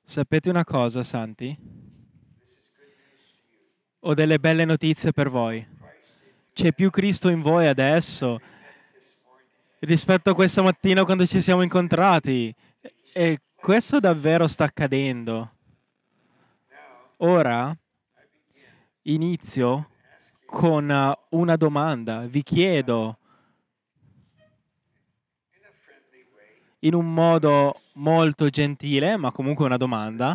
Sapete una cosa, santi? Ho delle belle notizie per voi. C'è più Cristo in voi adesso rispetto a questa mattina quando ci siamo incontrati. E questo davvero sta accadendo. Ora inizio con una domanda. Vi chiedo, in un modo molto gentile, ma comunque una domanda,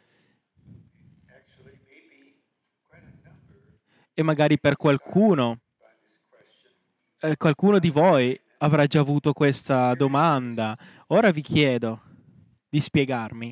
e magari per qualcuno di voi avrà già avuto questa domanda. Ora vi chiedo di spiegarmi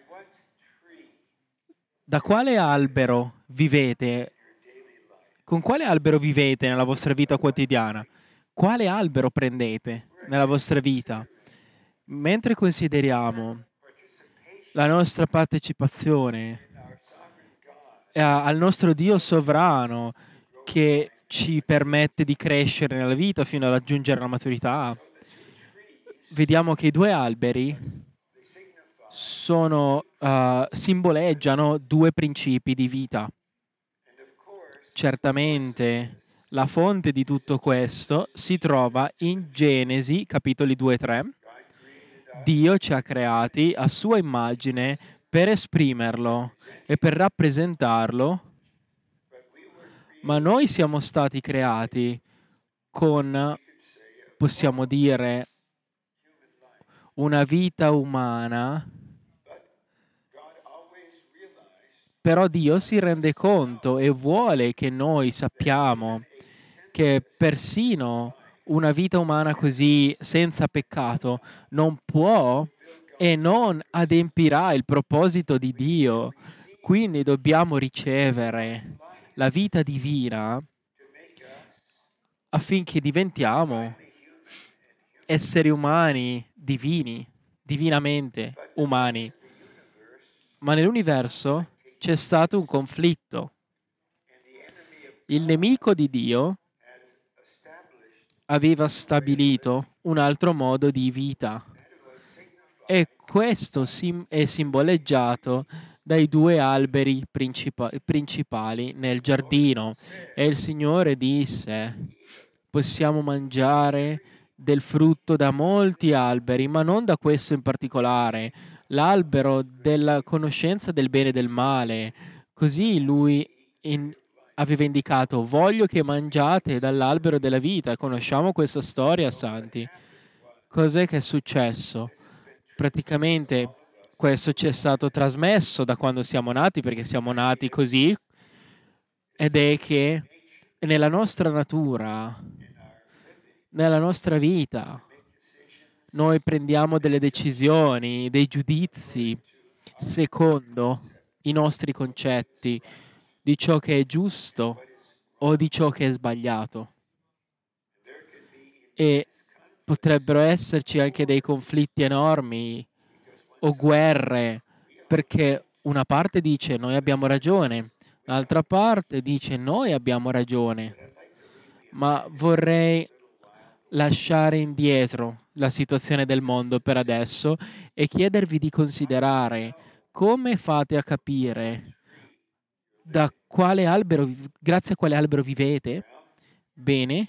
da quale albero vivete, con quale albero vivete nella vostra vita quotidiana? Quale albero prendete nella vostra vita? Mentre consideriamo la nostra partecipazione al nostro Dio sovrano che ci permette di crescere nella vita fino a raggiungere la maturità, vediamo che i due alberi simboleggiano due principi di vita. Certamente la fonte di tutto questo si trova in Genesi capitoli 2 e 3. Dio ci ha creati a sua immagine per esprimerlo e per rappresentarlo, ma noi siamo stati creati con, possiamo dire, una vita umana, però Dio si rende conto e vuole che noi sappiamo che persino una vita umana così senza peccato non può e non adempirà il proposito di Dio. Quindi dobbiamo ricevere la vita divina affinché diventiamo esseri umani divini, divinamente umani. Ma nell'universo c'è stato un conflitto. Il nemico di Dio aveva stabilito un altro modo di vita e questo è simboleggiato dai due alberi principali nel giardino. E il Signore disse: possiamo mangiare del frutto da molti alberi, ma non da questo in particolare, l'albero della conoscenza del bene e del male. Così lui aveva indicato: voglio che mangiate dall'albero della vita. Conosciamo questa storia, santi. Cos'è che è successo? Praticamente questo ci è stato trasmesso da quando siamo nati, perché siamo nati così, ed è che nella nostra natura, nella nostra vita, noi prendiamo delle decisioni, dei giudizi secondo i nostri concetti di ciò che è giusto o di ciò che è sbagliato. E potrebbero esserci anche dei conflitti enormi o guerre, perché una parte dice noi abbiamo ragione, l'altra parte dice noi abbiamo ragione. Ma vorrei lasciare indietro la situazione del mondo per adesso e chiedervi di considerare come fate a capire da quale albero, grazie a quale albero vivete. Bene,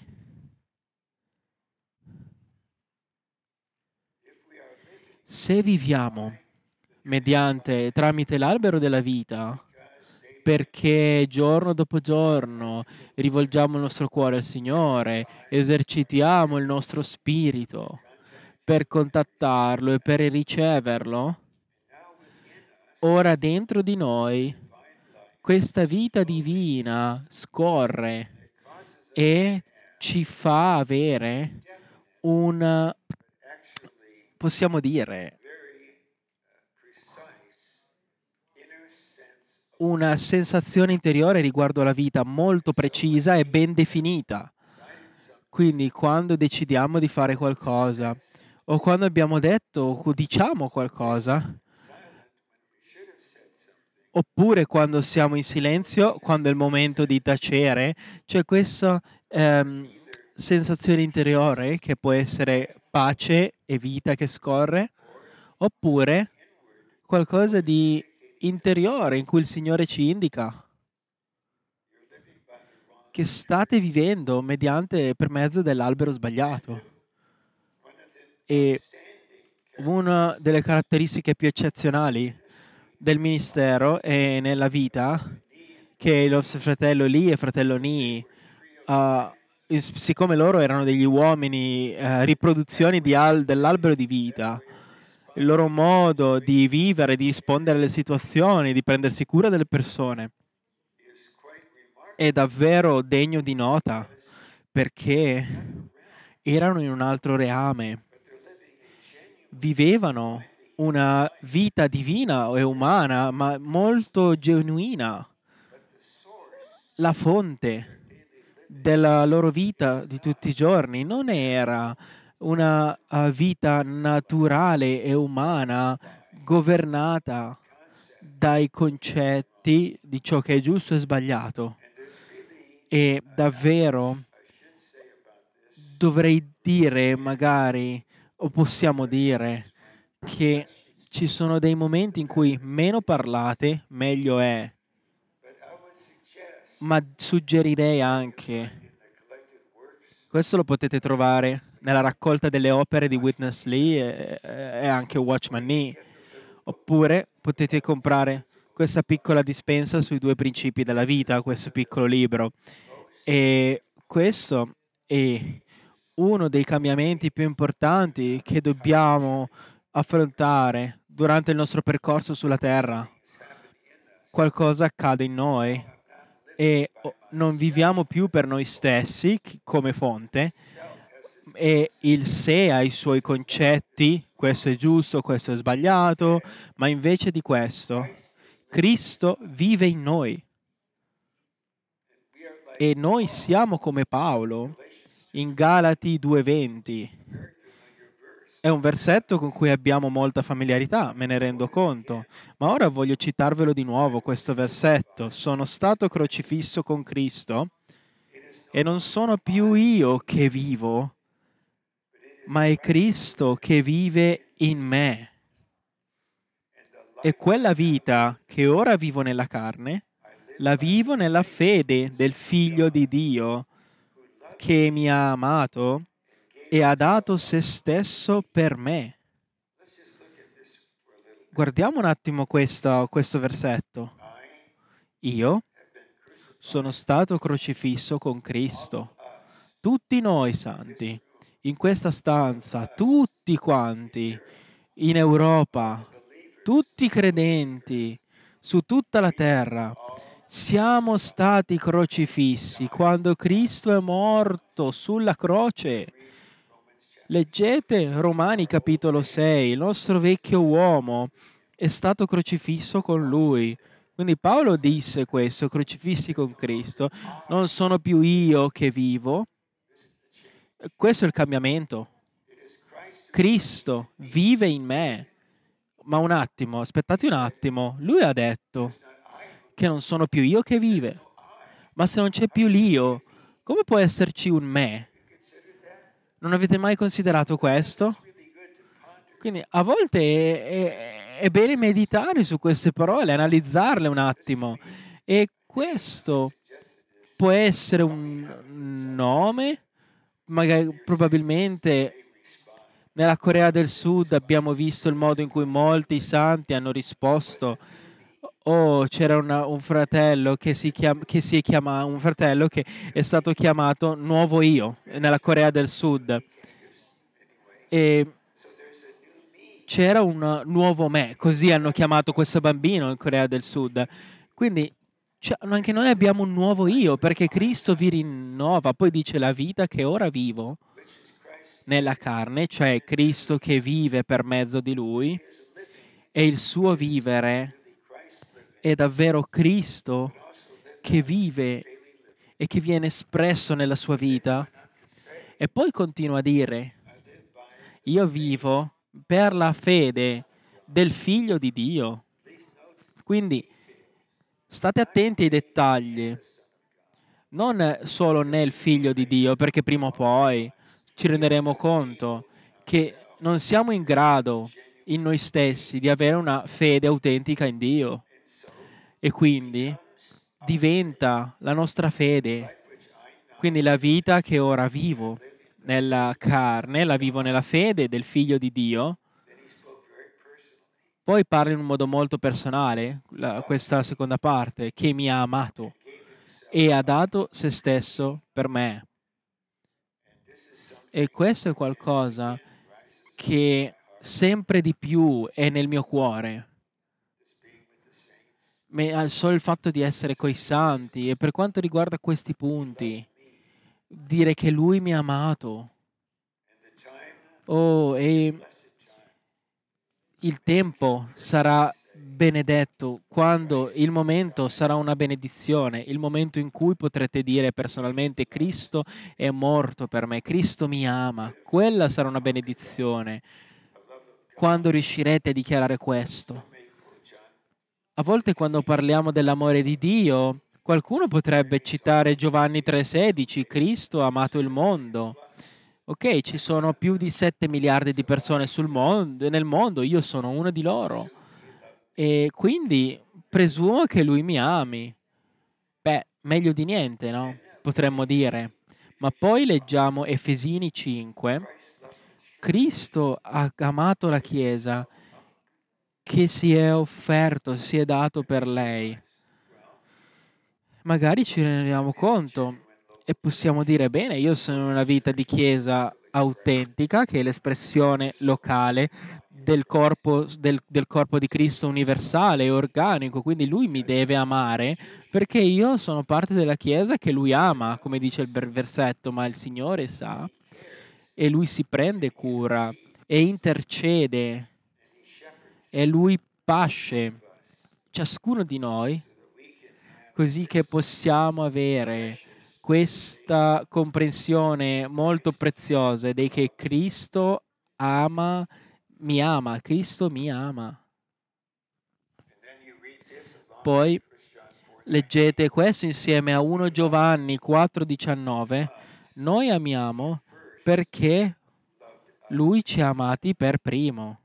se viviamo tramite l'albero della vita, perché giorno dopo giorno rivolgiamo il nostro cuore al Signore, esercitiamo il nostro spirito per contattarlo e per riceverlo, ora dentro di noi questa vita divina scorre e ci fa avere possiamo dire, una sensazione interiore riguardo alla vita molto precisa e ben definita. Quindi quando decidiamo di fare qualcosa o quando abbiamo detto o diciamo qualcosa, oppure quando siamo in silenzio, quando è il momento di tacere, c'è questa sensazione interiore che può essere pace e vita che scorre, oppure qualcosa di interiore in cui il Signore ci indica che state vivendo per mezzo dell'albero sbagliato. E una delle caratteristiche più eccezionali del ministero e nella vita che il nostro fratello Lee e fratello Ni, siccome loro erano degli uomini, riproduzioni dell'albero di vita, il loro modo di vivere, di rispondere alle situazioni, di prendersi cura delle persone, è davvero degno di nota perché erano in un altro reame, vivevano una vita divina e umana, ma molto genuina. La fonte della loro vita di tutti i giorni non era una vita naturale e umana governata dai concetti di ciò che è giusto e sbagliato. E davvero dovrei dire magari, o possiamo dire, che ci sono dei momenti in cui meno parlate, meglio è. Ma suggerirei anche, questo lo potete trovare nella raccolta delle opere di Witness Lee e anche Watchman Nee, oppure potete comprare questa piccola dispensa sui 2 principi della vita, questo piccolo libro. E questo è uno dei cambiamenti più importanti che dobbiamo affrontare durante il nostro percorso sulla Terra. Qualcosa accade in noi e non viviamo più per noi stessi come fonte, e il sé ha i suoi concetti, questo è giusto, questo è sbagliato, ma invece di questo, Cristo vive in noi e noi siamo come Paolo in Galati 2:20. È un versetto con cui abbiamo molta familiarità, me ne rendo conto, ma ora voglio citarvelo di nuovo questo versetto. Sono stato crocifisso con Cristo e non sono più io che vivo, ma è Cristo che vive in me. E quella vita che ora vivo nella carne, la vivo nella fede del Figlio di Dio che mi ha amato e ha dato se stesso per me. Guardiamo un attimo questo versetto. Io sono stato crocifisso con Cristo. Tutti noi santi, in questa stanza, tutti quanti, in Europa, tutti i credenti, su tutta la terra, siamo stati crocifissi quando Cristo è morto sulla croce. Leggete Romani capitolo 6, il nostro vecchio uomo è stato crocifisso con lui. Quindi Paolo disse questo, crocifissi con Cristo, non sono più io che vivo. Questo è il cambiamento. Cristo vive in me. Ma un attimo, aspettate un attimo. Lui ha detto che non sono più io che vive. Ma se non c'è più l'io, come può esserci un me? Non avete mai considerato questo? Quindi a volte è bene meditare su queste parole, analizzarle un attimo. E questo può essere un nome, magari probabilmente nella Corea del Sud abbiamo visto il modo in cui molti santi hanno risposto. Oh, c'era un fratello un fratello che è stato chiamato Nuovo Io nella Corea del Sud. E c'era un nuovo me, così hanno chiamato questo bambino in Corea del Sud. Quindi anche noi abbiamo un nuovo io, perché Cristo vi rinnova. Poi dice la vita che ora vivo nella carne, cioè Cristo che vive per mezzo di lui, e il suo vivere è davvero Cristo che vive e che viene espresso nella sua vita. E poi continua a dire, io vivo per la fede del Figlio di Dio. Quindi state attenti ai dettagli, non solo nel Figlio di Dio, perché prima o poi ci renderemo conto che non siamo in grado in noi stessi di avere una fede autentica in Dio. E quindi diventa la nostra fede. Quindi la vita che ora vivo nella carne, la vivo nella fede del Figlio di Dio. Poi parla in un modo molto personale, questa seconda parte, che mi ha amato e ha dato se stesso per me. E questo è qualcosa che sempre di più è nel mio cuore. Solo il fatto di essere coi santi e per quanto riguarda questi punti, dire che Lui mi ha amato. Oh, e il tempo sarà benedetto quando il momento sarà una benedizione, il momento in cui potrete dire personalmente Cristo è morto per me, Cristo mi ama, quella sarà una benedizione quando riuscirete a dichiarare questo. A volte quando parliamo dell'amore di Dio, qualcuno potrebbe citare Giovanni 3,16, Cristo ha amato il mondo. Ok, ci sono più di 7 miliardi di persone nel mondo, io sono una di loro. E quindi presumo che lui mi ami. Beh, meglio di niente, no? Potremmo dire. Ma poi leggiamo Efesini 5. Cristo ha amato la Chiesa che si è offerto, si è dato per lei. Magari ci rendiamo conto e possiamo dire, bene, io sono in una vita di chiesa autentica, che è l'espressione locale del corpo di Cristo universale e organico, quindi lui mi deve amare perché io sono parte della chiesa che lui ama, come dice il versetto, ma il Signore sa e lui si prende cura e intercede e lui pasce ciascuno di noi così che possiamo avere questa comprensione molto preziosa di che Cristo Cristo mi ama. Poi leggete questo insieme a 1 Giovanni 4,19. Noi amiamo perché Lui ci ha amati per primo.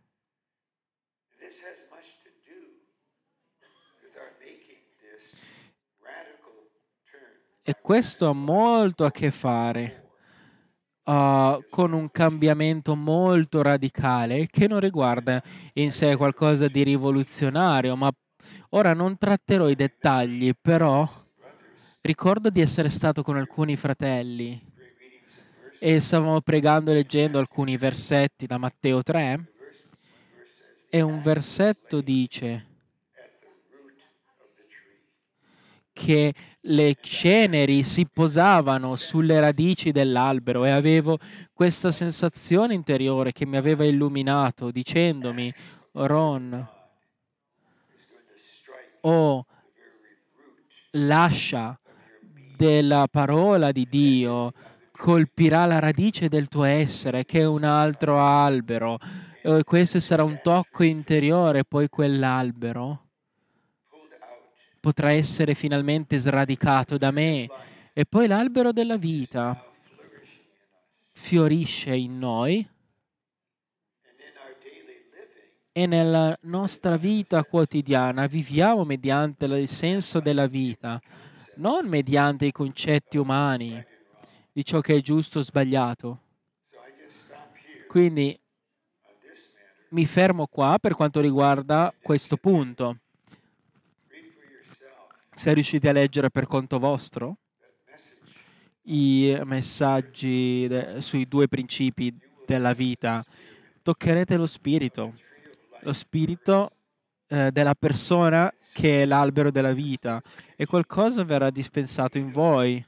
E questo ha molto a che fare con un cambiamento molto radicale che non riguarda in sé qualcosa di rivoluzionario, ma ora non tratterò i dettagli, però ricordo di essere stato con alcuni fratelli e stavamo pregando e leggendo alcuni versetti da Matteo 3 e un versetto dice che le ceneri si posavano sulle radici dell'albero e avevo questa sensazione interiore che mi aveva illuminato dicendomi, Ron, l'ascia della parola di Dio colpirà la radice del tuo essere, che è un altro albero. E questo sarà un tocco interiore, poi quell'albero potrà essere finalmente sradicato da me. E poi l'albero della vita fiorisce in noi e nella nostra vita quotidiana viviamo mediante il senso della vita, non mediante i concetti umani di ciò che è giusto o sbagliato. Quindi mi fermo qua per quanto riguarda questo punto. Se riuscite a leggere per conto vostro i messaggi sui 2 principi della vita, toccherete lo spirito della persona che è l'albero della vita e qualcosa verrà dispensato in voi.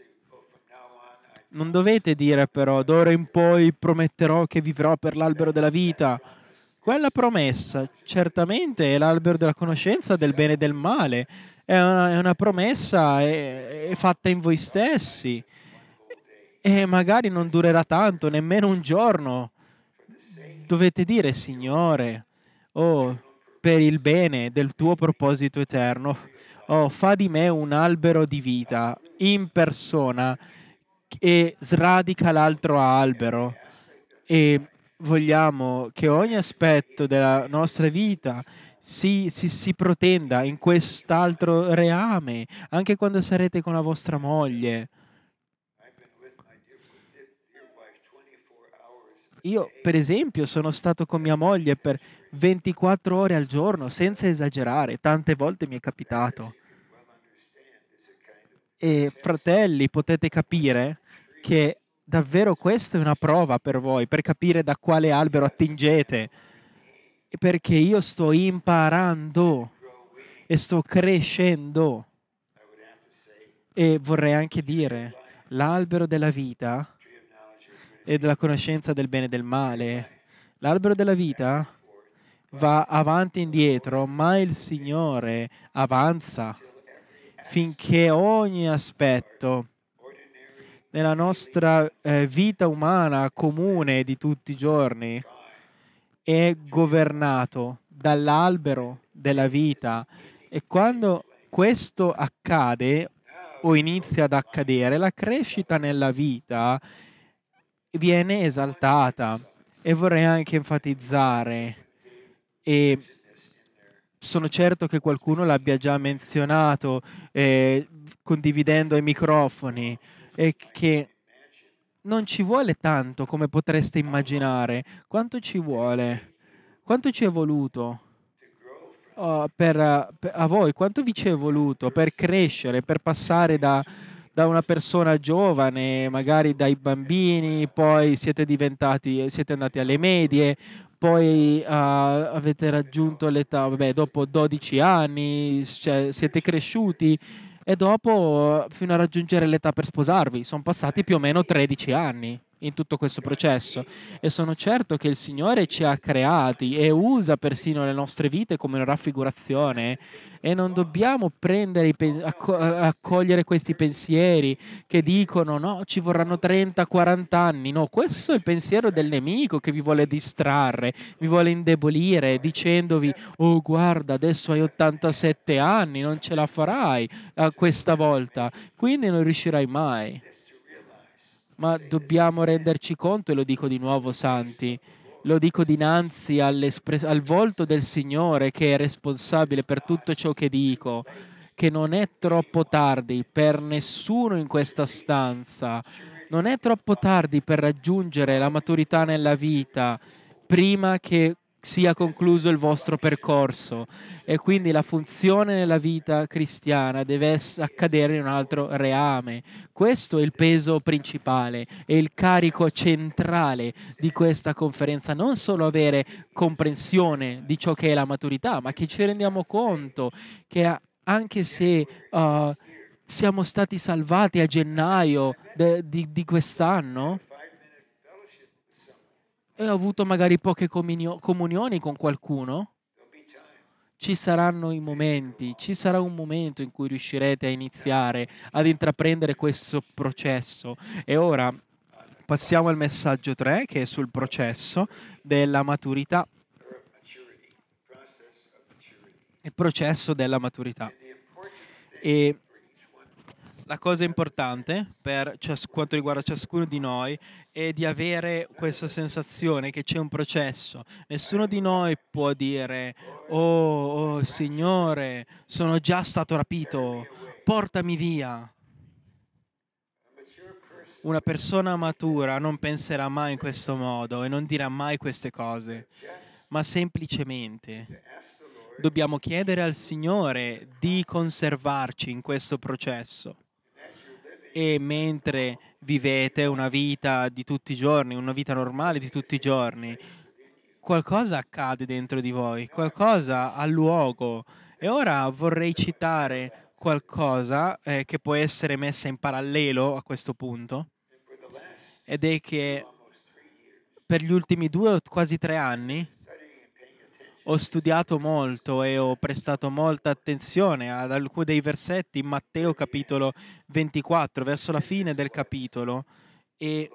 Non dovete dire però, d'ora in poi prometterò che vivrò per l'albero della vita. Quella promessa certamente è l'albero della conoscenza del bene e del male, è una promessa è fatta in voi stessi e magari non durerà tanto, nemmeno un giorno. Dovete dire, Signore, oh, per il bene del tuo proposito eterno, oh, fa di me un albero di vita in persona e sradica l'altro albero e vogliamo che ogni aspetto della nostra vita si protenda in quest'altro reame, anche quando sarete con la vostra moglie. Io, per esempio, sono stato con mia moglie per 24 ore al giorno, senza esagerare, tante volte mi è capitato. E fratelli, potete capire che davvero questa è una prova per voi, per capire da quale albero attingete, perché io sto imparando e sto crescendo. E vorrei anche dire, l'albero della vita e della conoscenza del bene e del male, l'albero della vita va avanti e indietro, ma il Signore avanza finché ogni aspetto nella nostra vita umana comune di tutti i giorni è governato dall'albero della vita, e quando questo accade o inizia ad accadere, la crescita nella vita viene esaltata. E vorrei anche enfatizzare, e sono certo che qualcuno l'abbia già menzionato condividendo ai microfoni, è che non ci vuole tanto come potreste immaginare. Quanto ci vuole? Quanto ci è voluto? A voi, quanto vi ci è voluto per crescere, per passare da una persona giovane, magari dai bambini, poi siete andati alle medie, poi avete raggiunto l'età, vabbè, dopo 12 anni, cioè, siete cresciuti, e dopo fino a raggiungere l'età per sposarvi. Sono passati più o meno 13 anni in tutto questo processo, e sono certo che il Signore ci ha creati e usa persino le nostre vite come una raffigurazione, e non dobbiamo prendere accogliere questi pensieri che dicono no, ci vorranno 30-40 anni. No, questo è il pensiero del nemico che vi vuole distrarre, vi vuole indebolire dicendovi oh guarda, adesso hai 87 anni, non ce la farai questa volta, quindi non riuscirai mai. Ma dobbiamo renderci conto, e lo dico di nuovo, santi, lo dico dinanzi al volto del Signore che è responsabile per tutto ciò che dico, che non è troppo tardi per nessuno in questa stanza, non è troppo tardi per raggiungere la maturità nella vita prima che sia concluso il vostro percorso, e quindi la funzione nella vita cristiana deve accadere in un altro reame. Questo è il peso principale e il carico centrale di questa conferenza, non solo avere comprensione di ciò che è la maturità, ma che ci rendiamo conto che anche se siamo stati salvati a gennaio di quest'anno, e ho avuto magari poche comunioni con qualcuno, ci saranno i momenti, ci sarà un momento in cui riuscirete a iniziare ad intraprendere questo processo. E ora passiamo al messaggio 3, che è sul processo della maturità. Il processo della maturità. E la cosa importante per quanto riguarda ciascuno di noi è di avere questa sensazione che c'è un processo. Nessuno di noi può dire, oh Signore, sono già stato rapito, portami via. Una persona matura non penserà mai in questo modo e non dirà mai queste cose, ma semplicemente dobbiamo chiedere al Signore di conservarci in questo processo. E mentre vivete una vita di tutti i giorni, una vita normale di tutti i giorni, qualcosa accade dentro di voi, qualcosa ha luogo. E ora vorrei citare qualcosa che può essere messa in parallelo a questo punto, ed è che per gli ultimi 2 o quasi 3 anni ho studiato molto e ho prestato molta attenzione ad alcuni dei versetti in Matteo capitolo 24, verso la fine del capitolo, e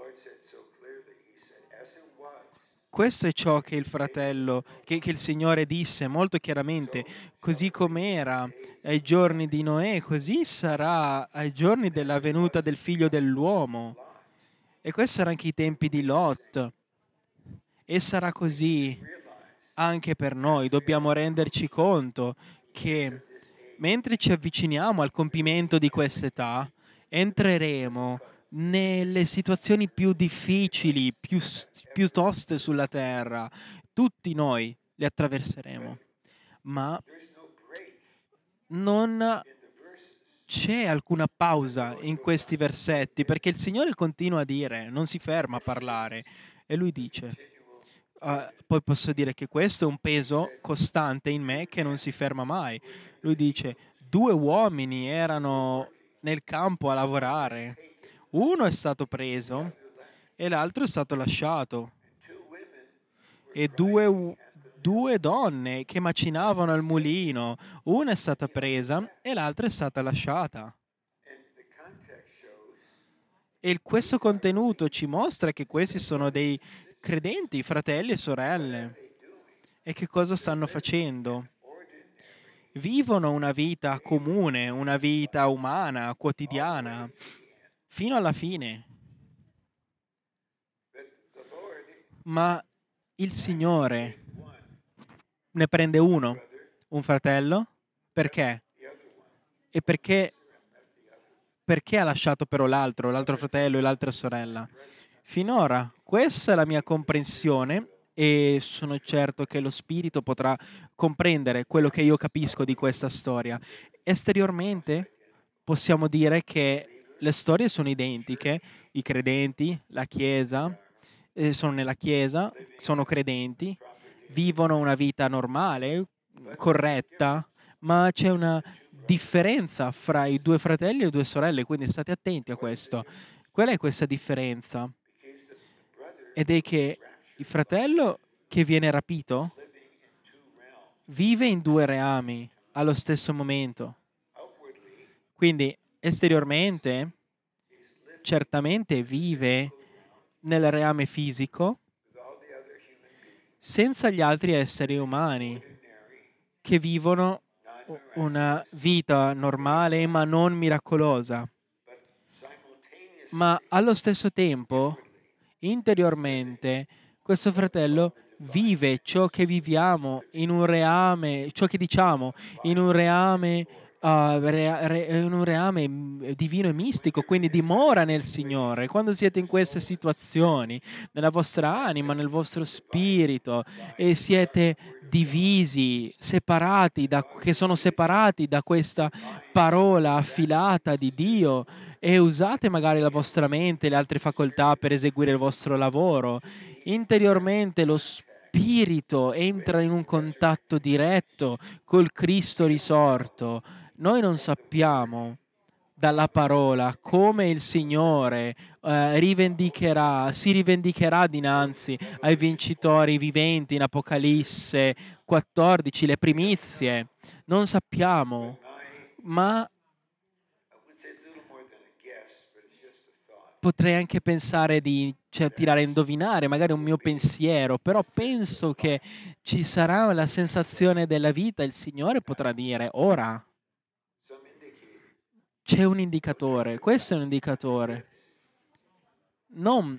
questo è ciò che il fratello, che il Signore disse molto chiaramente: così com'era ai giorni di Noè, così sarà ai giorni della venuta del figlio dell'uomo. E questi erano anche i tempi di Lot. E sarà così anche per noi. Dobbiamo renderci conto che mentre ci avviciniamo al compimento di quest'età, entreremo nelle situazioni più difficili, più toste sulla terra. Tutti noi le attraverseremo, ma non c'è alcuna pausa in questi versetti, perché il Signore continua a dire, non si ferma a parlare, e Lui dice, poi posso dire che questo è un peso costante in me che non si ferma mai. Lui dice, 2 uomini erano nel campo a lavorare, uno è stato preso e l'altro è stato lasciato, e due donne che macinavano al mulino, una è stata presa e l'altra è stata lasciata. E questo contenuto ci mostra che questi sono dei credenti, fratelli e sorelle. E che cosa stanno facendo? Vivono una vita comune, una vita umana, quotidiana, fino alla fine. Ma il Signore ne prende uno, un fratello, perché? E perché ha lasciato però l'altro fratello e l'altra sorella? Finora, questa è la mia comprensione e sono certo che lo Spirito potrà comprendere quello che io capisco di questa storia. Esteriormente possiamo dire che le storie sono identiche, i credenti, la Chiesa, sono nella Chiesa, sono credenti, vivono una vita normale, corretta, ma c'è una differenza fra i 2 fratelli e le 2 sorelle, quindi state attenti a questo. Qual è questa differenza? Ed è che il fratello che viene rapito vive in 2 reami allo stesso momento. Quindi esteriormente certamente vive nel reame fisico senza gli altri esseri umani che vivono una vita normale ma non miracolosa. Ma allo stesso tempo, interiormente, questo fratello vive ciò che viviamo in un reame, ciò che diciamo in un reame, in un reame divino e mistico, quindi dimora nel Signore. Quando siete in queste situazioni, nella vostra anima, nel vostro spirito, e siete divisi, separati che sono separati da questa parola affilata di Dio, e usate magari la vostra mente e le altre facoltà per eseguire il vostro lavoro. Interiormente lo spirito entra in un contatto diretto col Cristo risorto. Noi non sappiamo dalla parola come il Signore si rivendicherà dinanzi ai vincitori viventi in Apocalisse 14, le primizie. Non sappiamo, ma potrei anche pensare di tirare a indovinare, magari un mio pensiero, però penso che ci sarà la sensazione della vita, il Signore potrà dire, ora c'è un indicatore, questo è un indicatore, non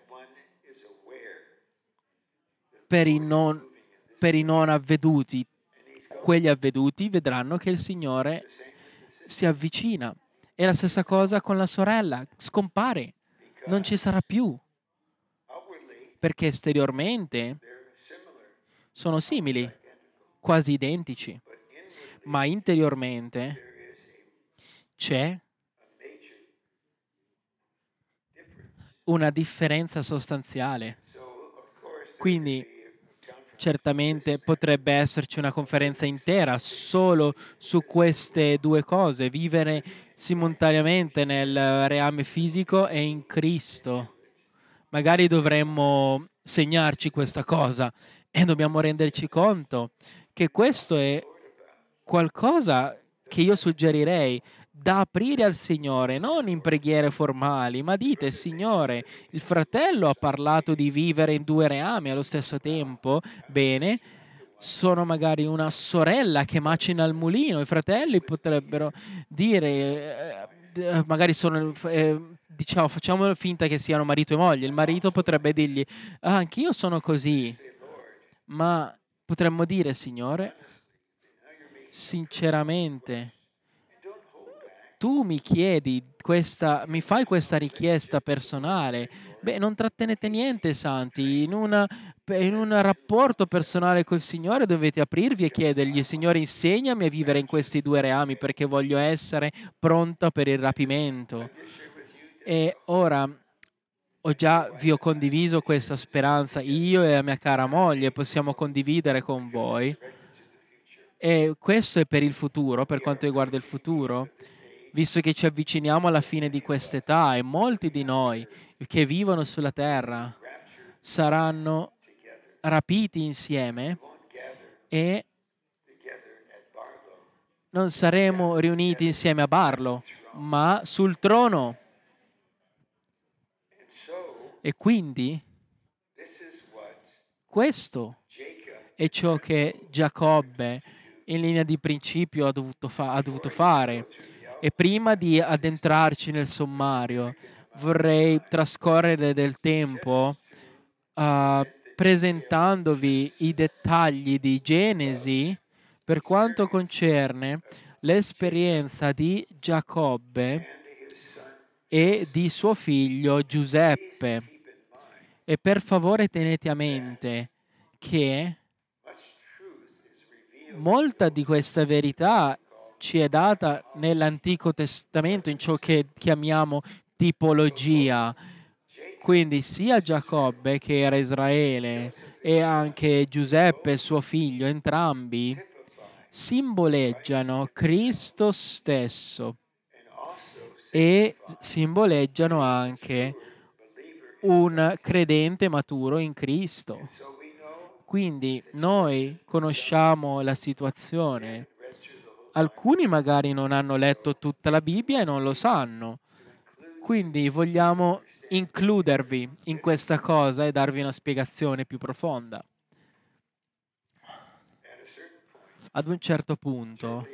per i non avveduti. Quegli avveduti vedranno che il Signore si avvicina. È la stessa cosa con la sorella, scompare, non ci sarà più, perché esteriormente sono simili, quasi identici, ma interiormente c'è una differenza sostanziale. Quindi certamente potrebbe esserci una conferenza intera solo su queste 2 cose, vivere simultaneamente nel reame fisico e in Cristo. Magari dovremmo segnarci questa cosa e dobbiamo renderci conto che questo è qualcosa che io suggerirei da aprire al Signore, non in preghiere formali, ma dite, Signore, il fratello ha parlato di vivere in 2 reami allo stesso tempo, bene, sono magari una sorella che macina al mulino, i fratelli potrebbero dire, magari sono diciamo, facciamo finta che siano marito e moglie. Il marito potrebbe dirgli, ah, anch'io sono così, ma potremmo dire, Signore, sinceramente, tu mi chiedi questa, mi fai questa richiesta personale. Beh, non trattenete niente, santi. In un rapporto personale col Signore dovete aprirvi e chiedergli, Signore, insegnami a vivere in questi due reami perché voglio essere pronta per il rapimento. E ora vi ho condiviso questa speranza, io e la mia cara moglie, possiamo condividere con voi. E questo è per il futuro, per quanto riguarda il futuro, visto che ci avviciniamo alla fine di quest'età e molti di noi che vivono sulla terra saranno rapiti insieme e non saremo riuniti insieme a Barlo, ma sul trono. E quindi questo è ciò che Giacobbe in linea di principio ha dovuto fare. E prima di addentrarci nel sommario, vorrei trascorrere del tempo presentandovi i dettagli di Genesi per quanto concerne l'esperienza di Giacobbe e di suo figlio Giuseppe. E per favore tenete a mente che molta di questa verità ci è data nell'Antico Testamento in ciò che chiamiamo tipologia. Quindi sia Giacobbe che era Israele e anche Giuseppe, suo figlio, entrambi simboleggiano Cristo stesso e simboleggiano anche un credente maturo in Cristo. Quindi noi conosciamo la situazione. Alcuni magari non hanno letto tutta la Bibbia e non lo sanno. Quindi vogliamo includervi in questa cosa e darvi una spiegazione più profonda. Ad un certo punto,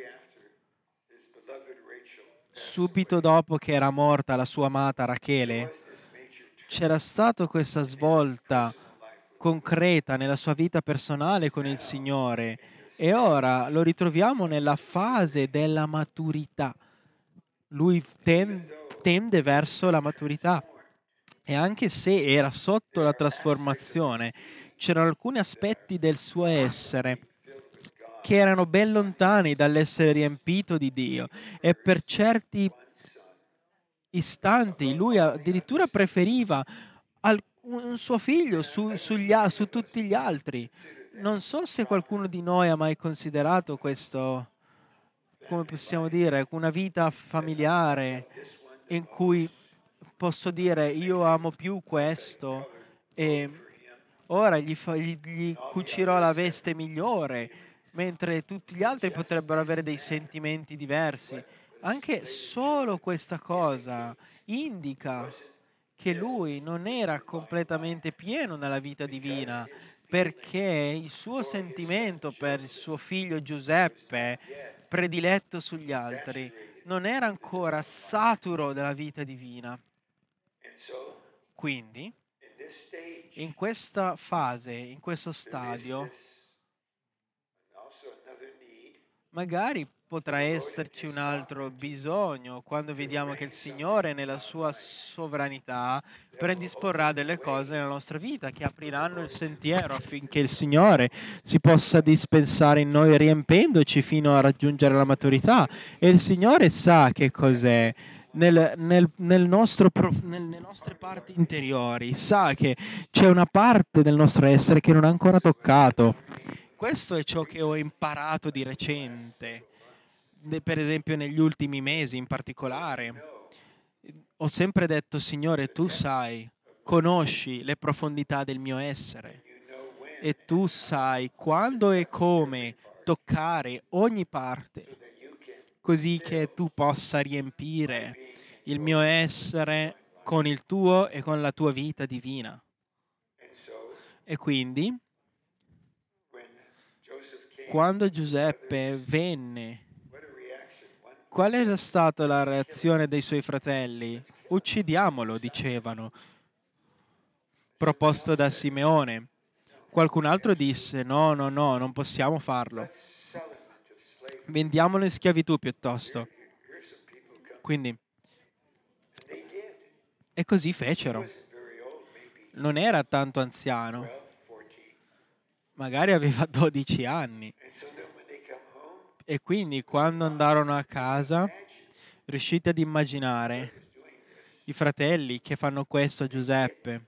subito dopo che era morta la sua amata Rachele, c'era stata questa svolta concreta nella sua vita personale con il Signore e ora lo ritroviamo nella fase della maturità. Lui tende verso la maturità e anche se era sotto la trasformazione, c'erano alcuni aspetti del suo essere che erano ben lontani dall'essere riempito di Dio e per certi istanti lui addirittura preferiva un suo figlio su tutti gli altri. Non so se qualcuno di noi ha mai considerato questo, come possiamo dire, una vita familiare in cui posso dire io amo più questo e ora gli cucirò la veste migliore, mentre tutti gli altri potrebbero avere dei sentimenti diversi. Anche solo questa cosa indica che lui non era completamente pieno nella vita divina, perché il suo sentimento per il suo figlio Giuseppe, prediletto sugli altri, non era ancora saturo della vita divina. Quindi, in questa fase, in questo stadio, magari potrà esserci un altro bisogno quando vediamo che il Signore nella sua sovranità predisporrà delle cose nella nostra vita che apriranno il sentiero affinché il Signore si possa dispensare in noi riempendoci fino a raggiungere la maturità e il Signore sa che cos'è. Nelle nostre parti interiori sa che c'è una parte del nostro essere che non ha ancora toccato. Questo è ciò che ho imparato di recente, per esempio negli ultimi mesi in particolare. Ho sempre detto, Signore, tu sai, conosci le profondità del mio essere e tu sai quando e come toccare ogni parte, così che tu possa riempire il mio essere con il tuo e con la tua vita divina. E quindi quando Giuseppe venne, qual era stata la reazione dei suoi fratelli? Uccidiamolo, dicevano, proposto da Simeone. Qualcun altro disse, no, no, no, non possiamo farlo. Vendiamolo in schiavitù piuttosto. Quindi, e così fecero. Non era tanto anziano, magari aveva 12 anni. E quindi quando andarono a casa, riuscite ad immaginare i fratelli che fanno questo a Giuseppe?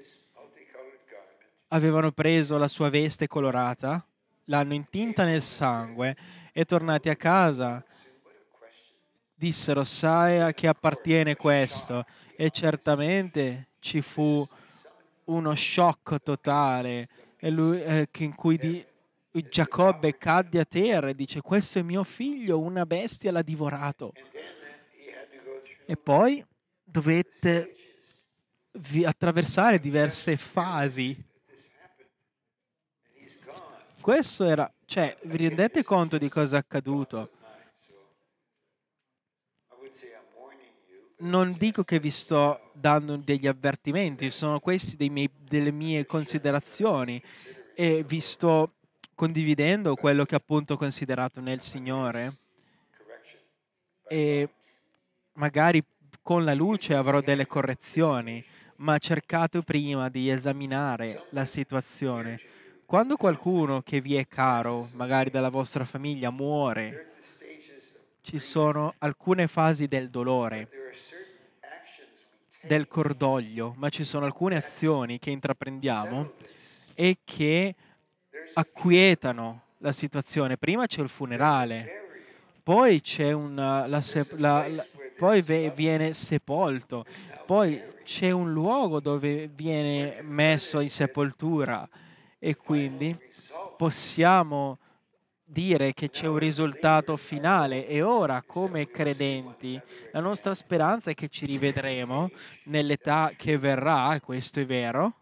Avevano preso la sua veste colorata, l'hanno intinta nel sangue e tornati a casa dissero: sai a chi appartiene questo? E certamente ci fu uno shock totale e in cui Giacobbe cadde a terra e dice: questo è mio figlio, una bestia l'ha divorato. E poi dovette attraversare diverse fasi. Questo era, cioè, vi rendete conto di cosa è accaduto? Non dico che vi sto dando degli avvertimenti, sono questi delle mie considerazioni e vi sto condividendo quello che appunto ho considerato nel Signore e magari con la luce avrò delle correzioni, ma cercate prima di esaminare la situazione. Quando qualcuno che vi è caro, magari della vostra famiglia, muore, ci sono alcune fasi del dolore, del cordoglio, ma ci sono alcune azioni che intraprendiamo e che acquietano la situazione. Prima c'è il funerale, poi c'è poi viene sepolto, poi c'è un luogo dove viene messo in sepoltura e quindi possiamo dire che c'è un risultato finale e ora come credenti la nostra speranza è che ci rivedremo nell'età che verrà, e questo è vero,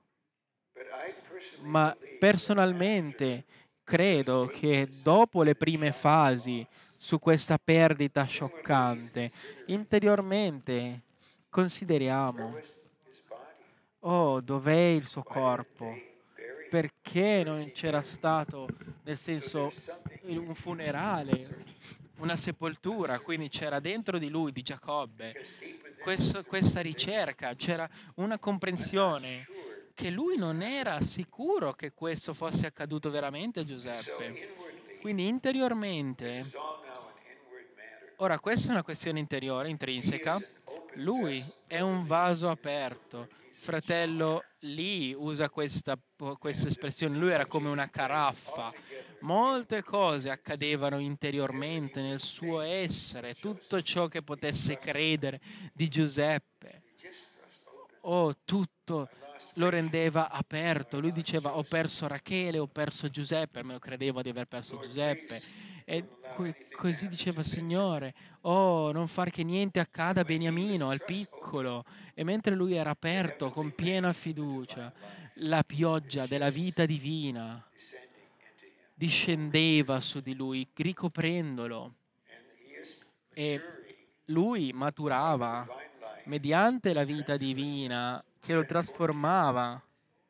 ma personalmente credo che dopo le prime fasi su questa perdita scioccante, interiormente consideriamo, oh, dov'è il suo corpo? Perché non c'era stato, nel senso, un funerale, una sepoltura, quindi c'era dentro di lui, di Giacobbe, questa ricerca, c'era una comprensione che lui non era sicuro che questo fosse accaduto veramente a Giuseppe. Quindi interiormente, ora questa è una questione interiore, intrinseca, lui è un vaso aperto. Fratello lì usa questa espressione, lui era come una caraffa. Molte cose accadevano interiormente nel suo essere, tutto ciò che potesse credere di Giuseppe. Oh, tutto lo rendeva aperto. Lui diceva: ho perso Rachele, ho perso Giuseppe, almeno credeva di aver perso Giuseppe. E così diceva: Signore, oh, non far che niente accada a Beniamino, al piccolo. E mentre lui era aperto con piena fiducia, la pioggia della vita divina discendeva su di lui, ricoprendolo. E lui maturava mediante la vita divina che lo trasformava.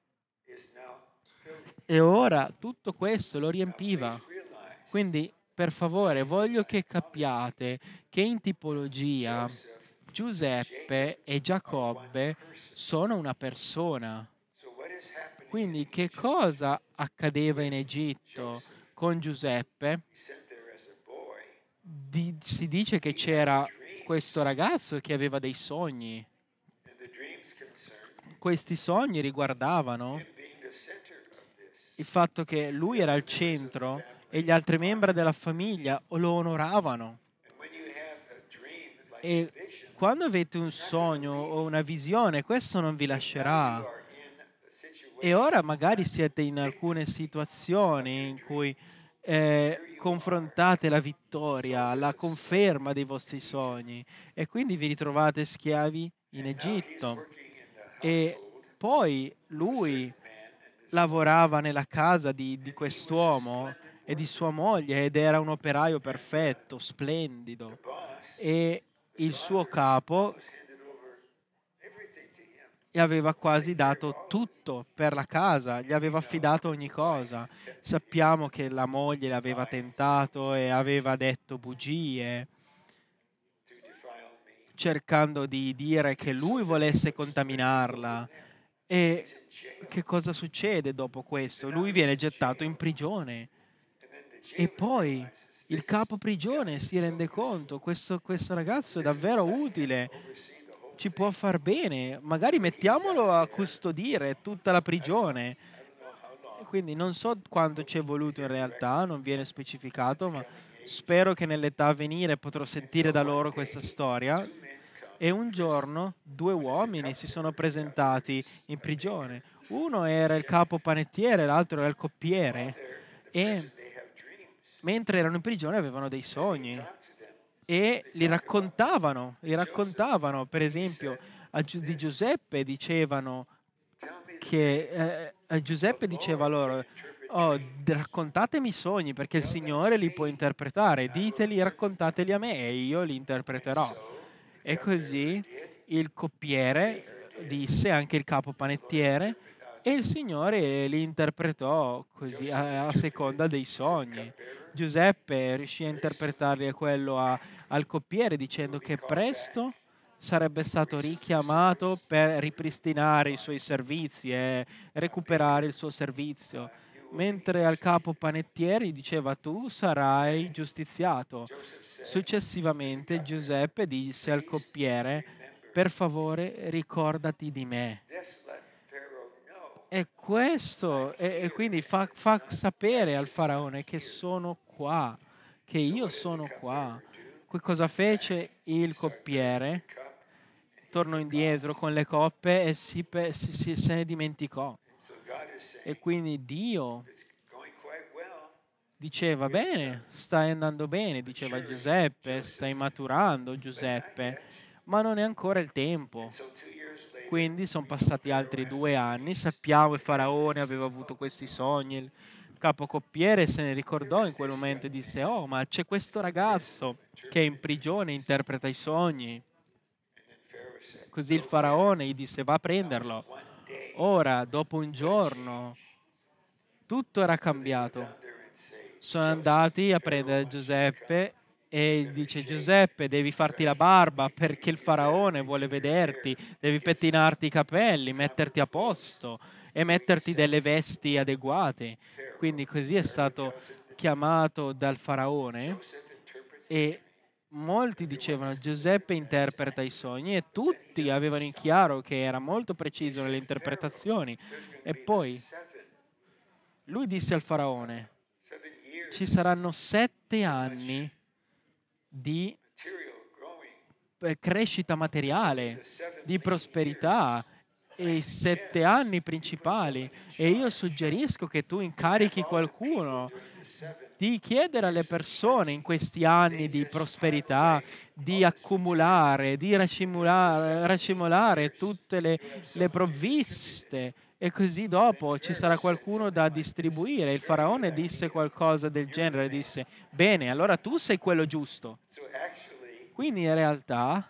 E ora tutto questo lo riempiva. Quindi, per favore, voglio che capiate che in tipologia Giuseppe e Giacobbe sono una persona. Quindi, che cosa accadeva in Egitto con Giuseppe? Si dice che c'era questo ragazzo che aveva dei sogni. Questi sogni riguardavano il fatto che lui era al centro e gli altri membri della famiglia lo onoravano. E quando avete un sogno o una visione, questo non vi lascerà. E ora magari siete in alcune situazioni in cui confrontate la vittoria, la conferma dei vostri sogni e quindi vi ritrovate schiavi in Egitto. E poi lui lavorava nella casa di quest'uomo e di sua moglie ed era un operaio perfetto, splendido. E il suo capo e aveva quasi dato tutto per la casa, gli aveva affidato ogni cosa. Sappiamo che la moglie l'aveva tentato e aveva detto bugie, cercando di dire che lui volesse contaminarla. E che cosa succede dopo questo? Lui viene gettato in prigione e poi il capo prigione si rende conto, questo ragazzo è davvero utile, ci può far bene, magari mettiamolo a custodire tutta la prigione. E quindi non so quanto ci è voluto in realtà, non viene specificato, ma spero che nell'età a venire potrò sentire da loro questa storia. E un giorno due uomini si sono presentati in prigione. Uno era il capo panettiere, l'altro era il coppiere. E mentre erano in prigione avevano dei sogni e li raccontavano. Per esempio, di Giuseppe dicevano che Giuseppe diceva loro: "Oh, raccontatemi i sogni perché il Signore li può interpretare, diteli, raccontateli a me e io li interpreterò." E così il coppiere disse, anche il capo panettiere, e il Signore li interpretò così a seconda dei sogni. Giuseppe riuscì a interpretarli quello al coppiere dicendo che presto sarebbe stato richiamato per ripristinare i suoi servizi e recuperare il suo servizio, mentre al capo panettiere diceva tu sarai giustiziato. Successivamente Giuseppe disse al coppiere per favore ricordati di me. E questo, e quindi fa sapere al faraone che sono qua, che io sono qua. Cosa fece il coppiere? Tornò indietro con le coppe e se ne dimenticò. E quindi Dio diceva, bene, stai andando bene, diceva Giuseppe, stai maturando Giuseppe, ma non è ancora il tempo. Quindi sono passati altri 2 anni, sappiamo il faraone aveva avuto questi sogni, il capocoppiere se ne ricordò in quel momento e disse, oh, ma c'è questo ragazzo che è in prigione, interpreta i sogni. Così il faraone gli disse, va a prenderlo. Ora, dopo un giorno, tutto era cambiato. Sono andati a prendere Giuseppe e dice Giuseppe devi farti la barba perché il faraone vuole vederti, devi pettinarti i capelli, metterti a posto e metterti delle vesti adeguate. Quindi così è stato chiamato dal faraone e molti dicevano Giuseppe interpreta i sogni e tutti avevano in chiaro che era molto preciso nelle interpretazioni. E poi lui disse al faraone ci saranno 7 anni di crescita materiale, di prosperità e i 7 anni principali. E io suggerisco che tu incarichi qualcuno di chiedere alle persone in questi anni di prosperità, di accumulare, di racimolare tutte le provviste e così dopo ci sarà qualcuno da distribuire. Il faraone disse qualcosa del genere, disse, bene, allora tu sei quello giusto. Quindi in realtà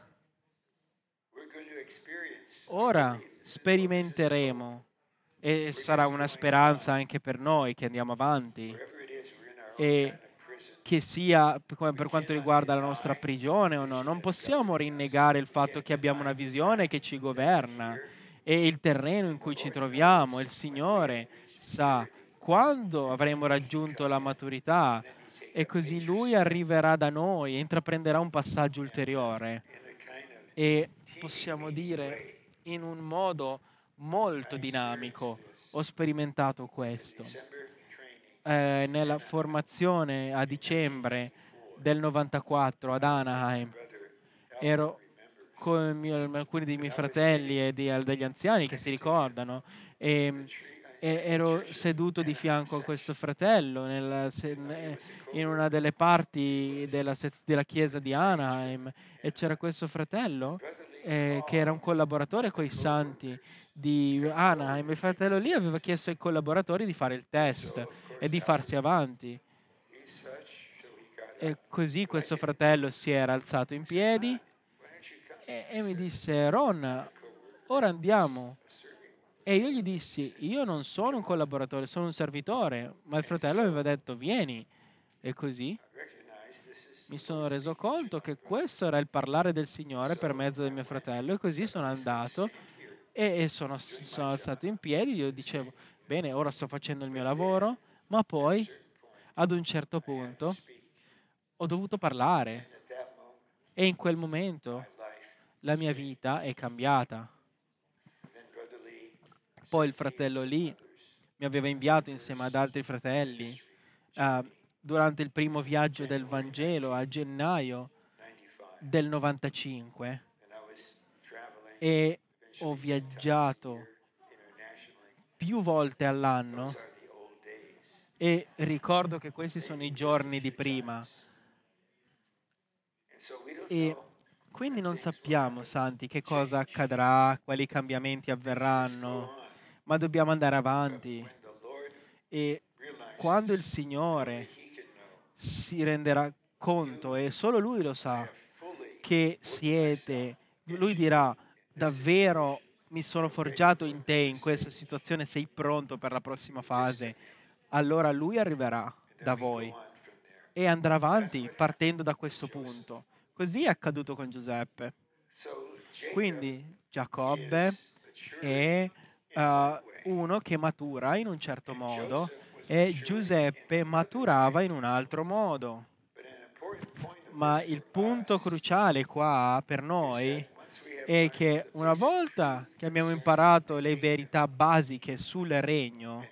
ora sperimenteremo e sarà una speranza anche per noi che andiamo avanti e che sia per quanto riguarda la nostra prigione o no, non possiamo rinnegare il fatto che abbiamo una visione che ci governa e il terreno in cui ci troviamo. Il Signore sa quando avremo raggiunto la maturità e così Lui arriverà da noi e intraprenderà un passaggio ulteriore. E possiamo dire in un modo molto dinamico, ho sperimentato questo. Nella formazione a dicembre del 94 ad Anaheim ero con alcuni dei miei fratelli e degli anziani che si ricordano e ero seduto di fianco a questo fratello in una delle parti della chiesa di Anaheim e c'era questo fratello che era un collaboratore con i santi di Anaheim. Il fratello lì aveva chiesto ai collaboratori di fare il test e di farsi avanti. E così questo fratello si era alzato in piedi e mi disse, Ron, ora andiamo. E io gli dissi, io non sono un collaboratore, sono un servitore, ma il fratello aveva detto, vieni. E così mi sono reso conto che questo era il parlare del Signore per mezzo del mio fratello e così sono andato e sono alzato in piedi. Io dicevo, bene, ora sto facendo il mio lavoro, ma poi ad un certo punto ho dovuto parlare e in quel momento la mia vita è cambiata. Poi il fratello lì mi aveva inviato insieme ad altri fratelli eh, durante il primo viaggio del Vangelo a gennaio del 95 e ho viaggiato più volte all'anno e ricordo che questi sono i giorni di prima e quindi non sappiamo, Santi, che cosa accadrà, quali cambiamenti avverranno, ma dobbiamo andare avanti e quando il Signore si renderà conto, e solo Lui lo sa, che siete, Lui dirà, davvero mi sono forgiato in te in questa situazione, sei pronto per la prossima fase, allora Lui arriverà da voi e andrà avanti partendo da questo punto. Così è accaduto con Giuseppe. Quindi Giacobbe è uno che matura in un certo modo e Giuseppe maturava in un altro modo. Ma il punto cruciale qua per noi è che una volta che abbiamo imparato le verità basiche sul regno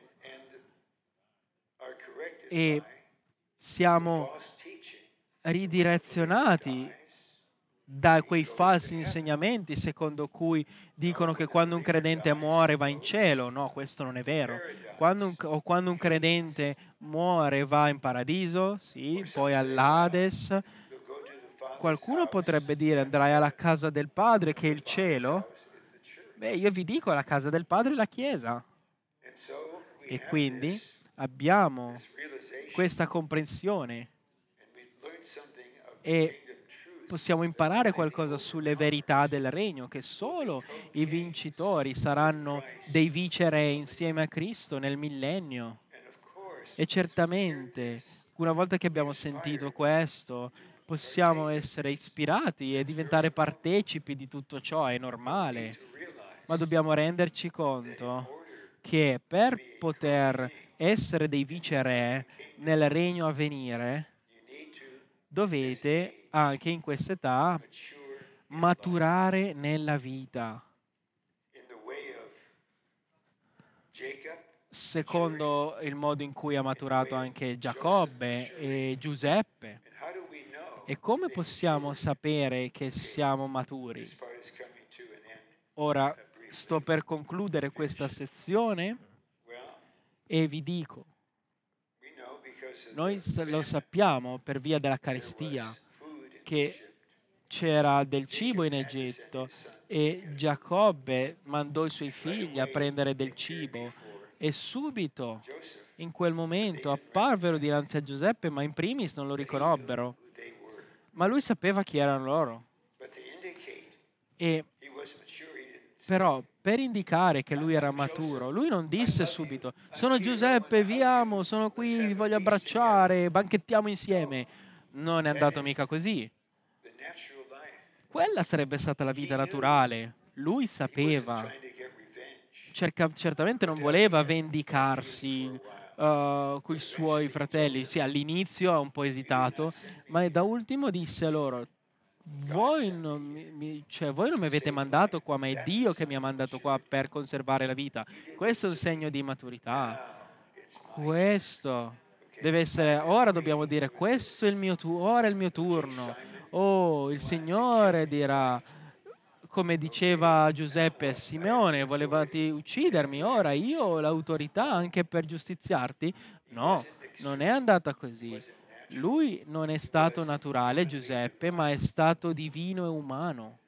e siamo ridirezionati da quei falsi insegnamenti secondo cui dicono che quando un credente muore va in cielo. No, questo non è vero. Quando un credente muore va in paradiso, sì, poi all'Ades. Qualcuno potrebbe dire andrai alla casa del Padre che è il cielo? Beh, io vi dico la casa del Padre è la Chiesa. E quindi abbiamo questa comprensione e possiamo imparare qualcosa sulle verità del regno, che solo i vincitori saranno dei viceré insieme a Cristo nel millennio. E certamente, una volta che abbiamo sentito questo, possiamo essere ispirati e diventare partecipi di tutto ciò, è normale, ma dobbiamo renderci conto che per poter essere dei viceré nel regno a venire, dovete anche in quest'età maturare nella vita, secondo il modo in cui ha maturato anche Giacobbe e Giuseppe. E come possiamo sapere che siamo maturi? Ora sto per concludere questa sezione e vi dico, noi lo sappiamo per via della carestia che c'era del cibo in Egitto e Giacobbe mandò i suoi figli a prendere del cibo e subito in quel momento apparvero dinanzi a Giuseppe, ma in primis non lo riconobbero, ma lui sapeva chi erano loro. E però per indicare che lui era maturo, lui non disse subito, sono Giuseppe, viamo, sono qui, vi voglio abbracciare, banchettiamo insieme. Non è andato mica così. Quella sarebbe stata la vita naturale. Lui sapeva, certamente non voleva vendicarsi con i suoi fratelli. Sì, all'inizio ha un po' esitato, ma da ultimo disse loro, voi non mi avete mandato qua, ma è Dio che mi ha mandato qua per conservare la vita. Questo è un segno di maturità. Questo deve essere, ora dobbiamo dire, questo è il mio ora è il mio turno. Oh, il Signore dirà, come diceva Giuseppe a Simeone, volevate uccidermi, ora io ho l'autorità anche per giustiziarti? No, non è andata così. Lui non è stato naturale, Giuseppe, ma è stato divino e umano.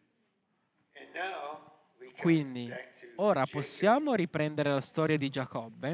Quindi, ora possiamo riprendere la storia di Giacobbe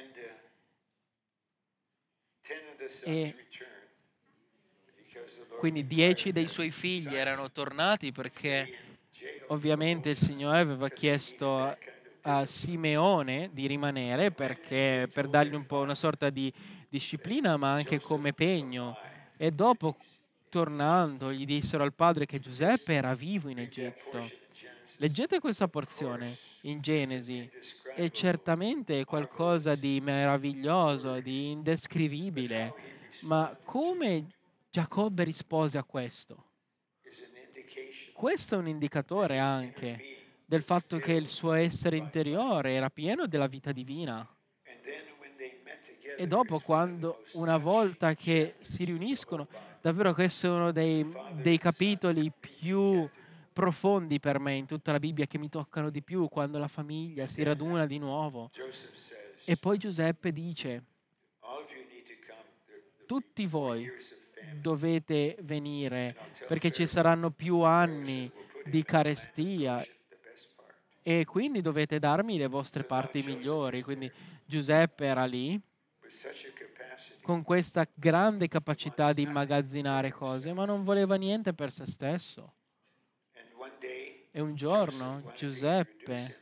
e quindi 10 dei suoi figli erano tornati perché Ovviamente il Signore aveva chiesto a Simeone di rimanere perché per dargli un po' una sorta di disciplina, ma anche come pegno. E dopo, tornando, gli dissero al padre che Giuseppe era vivo in Egitto. Leggete questa porzione in Genesi. E certamente è qualcosa di meraviglioso, di indescrivibile. Ma come Giacobbe rispose a questo? Questo è un indicatore anche del fatto che il suo essere interiore era pieno della vita divina. E dopo, quando una volta che si riuniscono, davvero questo è uno dei capitoli più profondi per me in tutta la Bibbia, che mi toccano di più, quando la famiglia si raduna di nuovo. E poi Giuseppe dice: tutti voi dovete venire perché ci saranno più anni di carestia e quindi dovete darmi le vostre parti migliori. Quindi Giuseppe era lì con questa grande capacità di immagazzinare cose, ma non voleva niente per se stesso. E un giorno Giuseppe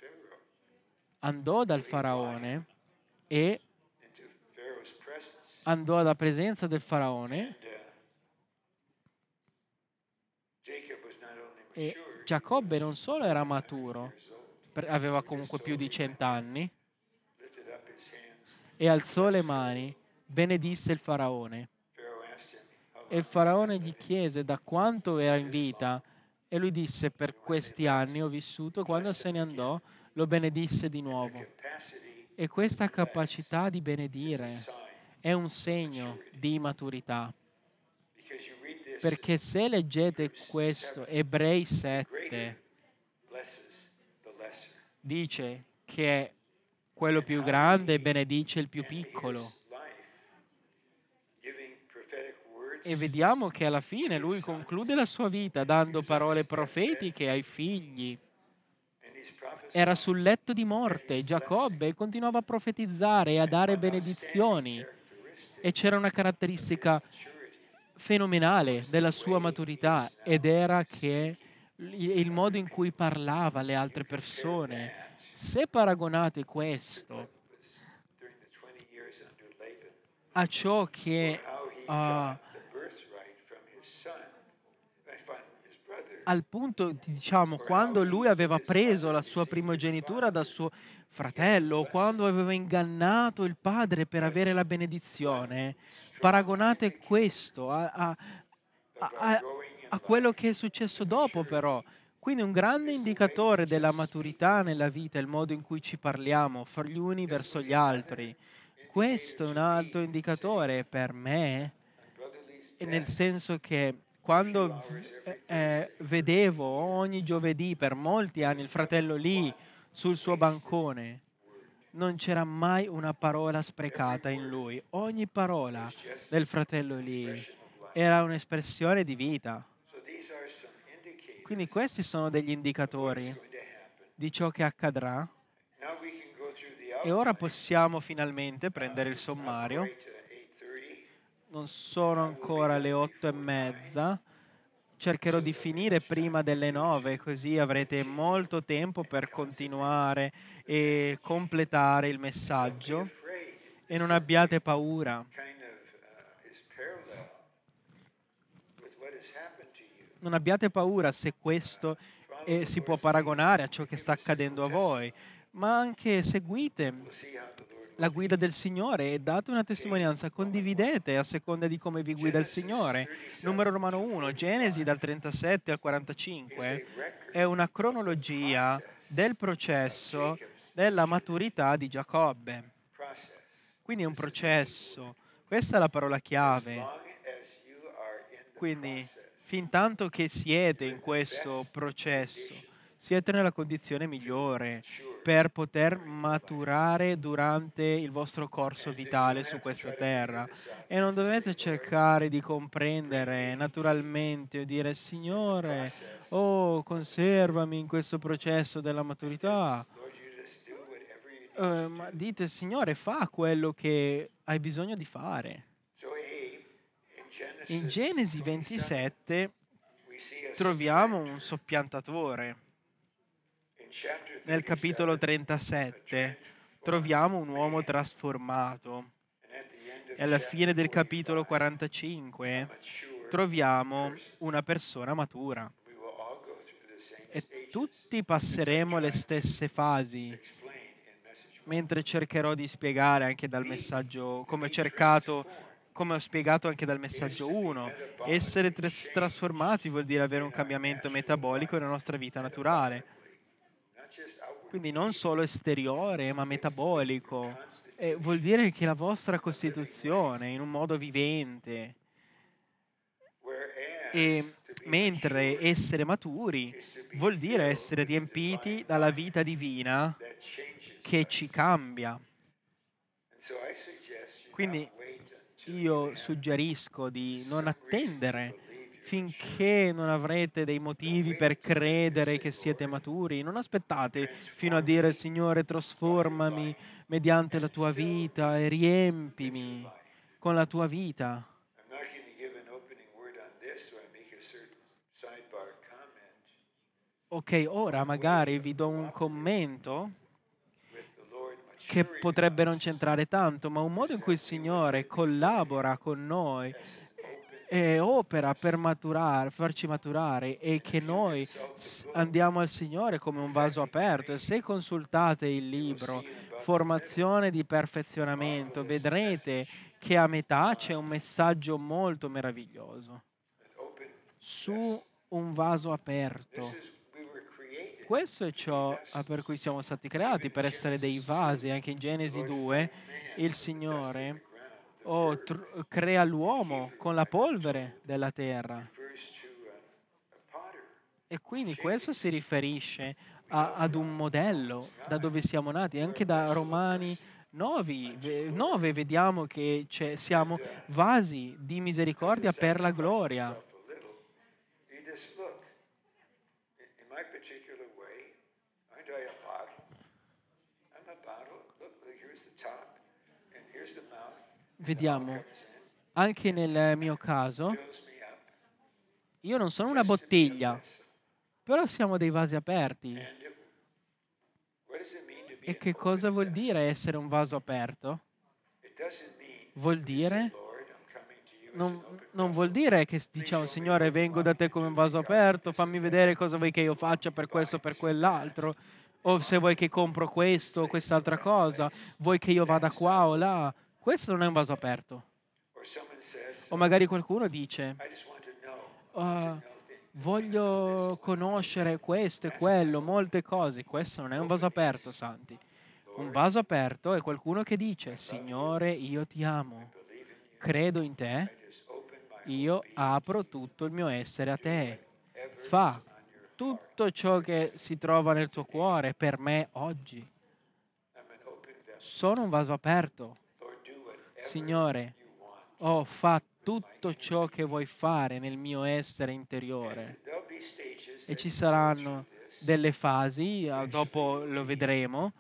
andò dal faraone e andò alla presenza del faraone e Giacobbe non solo era maturo, aveva comunque più di 100 anni, e alzò le mani, benedisse il faraone. E il faraone gli chiese da quanto era in vita e lui disse: per questi anni ho vissuto. Quando se ne andò lo benedisse di nuovo. E questa capacità di benedire è un segno di maturità. Perché se leggete questo, Ebrei 7 dice che quello più grande benedice il più piccolo. E vediamo che alla fine lui conclude la sua vita dando parole profetiche ai figli. Era sul letto di morte, Giacobbe, e continuava a profetizzare e a dare benedizioni. E c'era una caratteristica fenomenale della sua maturità, ed era che il modo in cui parlava alle altre persone. Se paragonate questo a ciò che al punto, diciamo, quando lui aveva preso la sua primogenitura dal suo fratello, quando aveva ingannato il padre per avere la benedizione, paragonate questo a quello che è successo dopo, però. Quindi un grande indicatore della maturità nella vita è il modo in cui ci parliamo fra gli uni verso gli altri. Questo è un altro indicatore per me, e nel senso che quando vedevo ogni giovedì per molti anni il fratello lì sul suo bancone, non c'era mai una parola sprecata in lui. Ogni parola del fratello lì era un'espressione di vita. Quindi questi sono degli indicatori di ciò che accadrà. E ora possiamo finalmente prendere il sommario. Non sono ancora le 8:30. Cercherò di finire prima delle 9, così avrete molto tempo per continuare e completare il messaggio. E non abbiate paura. Non abbiate paura se questo si può paragonare a ciò che sta accadendo a voi, ma anche seguite la guida del Signore e date una testimonianza, condividete a seconda di come vi guida il Signore. Numero Romano 1, Genesi dal 37 al 45, è una cronologia del processo della maturità di Giacobbe. Quindi è un processo, questa è la parola chiave. Quindi, fin tanto che siete in questo processo, siete nella condizione migliore per poter maturare durante il vostro corso vitale su questa terra. E non dovete cercare di comprendere naturalmente o dire: Signore, oh, conservami in questo processo della maturità. Ma dite: Signore, fa quello che hai bisogno di fare. In Genesi 27 troviamo un soppiantatore. Nel capitolo 37 troviamo un uomo trasformato. E alla fine del capitolo 45 troviamo una persona matura. E tutti passeremo le stesse fasi, mentre cercherò di spiegare anche dal messaggio, come ho spiegato anche dal messaggio 1. Essere trasformati vuol dire avere un cambiamento metabolico nella nostra vita naturale. Quindi non solo esteriore, ma metabolico. E vuol dire che la vostra costituzione, in un modo vivente, e mentre essere maturi vuol dire essere riempiti dalla vita divina che ci cambia. Quindi io suggerisco di non attendere finché non avrete dei motivi per credere che siete maturi. Non aspettate fino a dire: Signore, trasformami mediante la tua vita e riempimi con la tua vita. Ok, ora magari vi do un commento che potrebbe non centrare tanto, ma un modo in cui il Signore collabora con noi e opera per farci maturare, e che noi andiamo al Signore come un vaso aperto. E se consultate il libro Formazione di perfezionamento, vedrete che a metà c'è un messaggio molto meraviglioso su un vaso aperto. Questo è ciò per cui siamo stati creati, per essere dei vasi. Anche in Genesi 2 il Signore crea l'uomo con la polvere della terra. E quindi questo si riferisce ad un modello da dove siamo nati. Anche da Romani 9 vediamo che siamo vasi di misericordia per la gloria. Vediamo, anche nel mio caso, io non sono una bottiglia, però siamo dei vasi aperti. E che cosa vuol dire essere un vaso aperto? Vuol dire, non vuol dire che diciamo: Signore, vengo da te come un vaso aperto, fammi vedere cosa vuoi che io faccia per questo o per quell'altro, o se vuoi che compro questo o quest'altra cosa, vuoi che io vada qua o là. Questo non è un vaso aperto. O magari qualcuno dice: "Ah, voglio conoscere questo e quello, molte cose." Questo non è un vaso aperto, santi. Un vaso aperto è qualcuno che dice: Signore, io ti amo, credo in te, io apro tutto il mio essere a te. Fa tutto ciò che si trova nel tuo cuore per me oggi. Sono un vaso aperto. Signore, fa tutto ciò che vuoi fare nel mio essere interiore. E ci saranno delle fasi, dopo lo vedremo,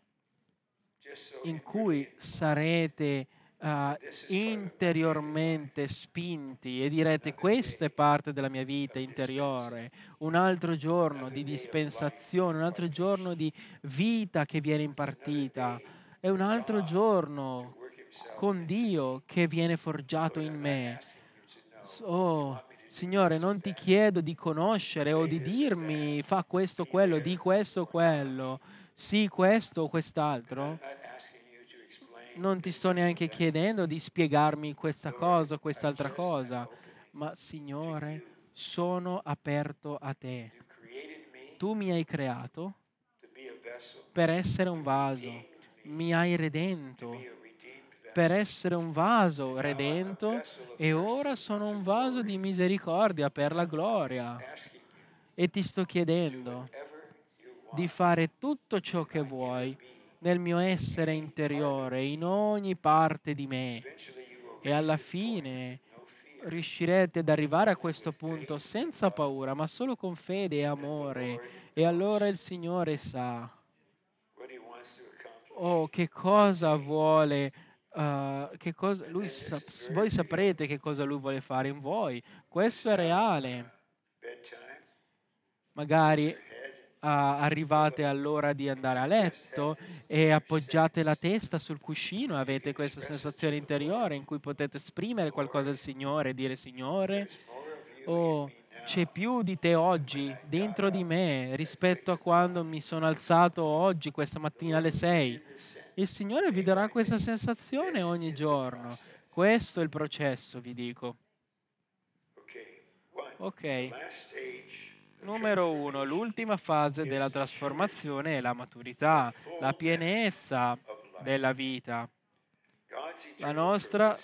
in cui sarete interiormente spinti e direte: questa è parte della mia vita interiore, un altro giorno di dispensazione, un altro giorno di vita che viene impartita, è un altro giorno con Dio che viene forgiato in me. Oh, Signore, non ti chiedo di conoscere o di dirmi fa questo, quello, di questo, quello, sì, questo o quest'altro. Non ti sto neanche chiedendo di spiegarmi questa cosa o quest'altra cosa, ma Signore, sono aperto a te. Tu mi hai creato per essere un vaso, mi hai redento per essere un vaso redento, e ora sono un vaso di misericordia per la gloria. E ti sto chiedendo di fare tutto ciò che vuoi nel mio essere interiore, in ogni parte di me. E alla fine riuscirete ad arrivare a questo punto senza paura, ma solo con fede e amore. E allora il Signore sa, che cosa vuole, voi saprete che cosa Lui vuole fare in voi. Questo è reale. Magari arrivate all'ora di andare a letto e appoggiate la testa sul cuscino e avete questa sensazione interiore in cui potete esprimere qualcosa al Signore e dire: Signore, oh, c'è più di te oggi dentro di me rispetto a quando mi sono alzato oggi, questa mattina alle 6. Il Signore vi darà questa sensazione ogni giorno. Questo è il processo, vi dico. Ok. Numero 1, l'ultima fase della trasformazione è la maturità, la pienezza della vita. La nostra,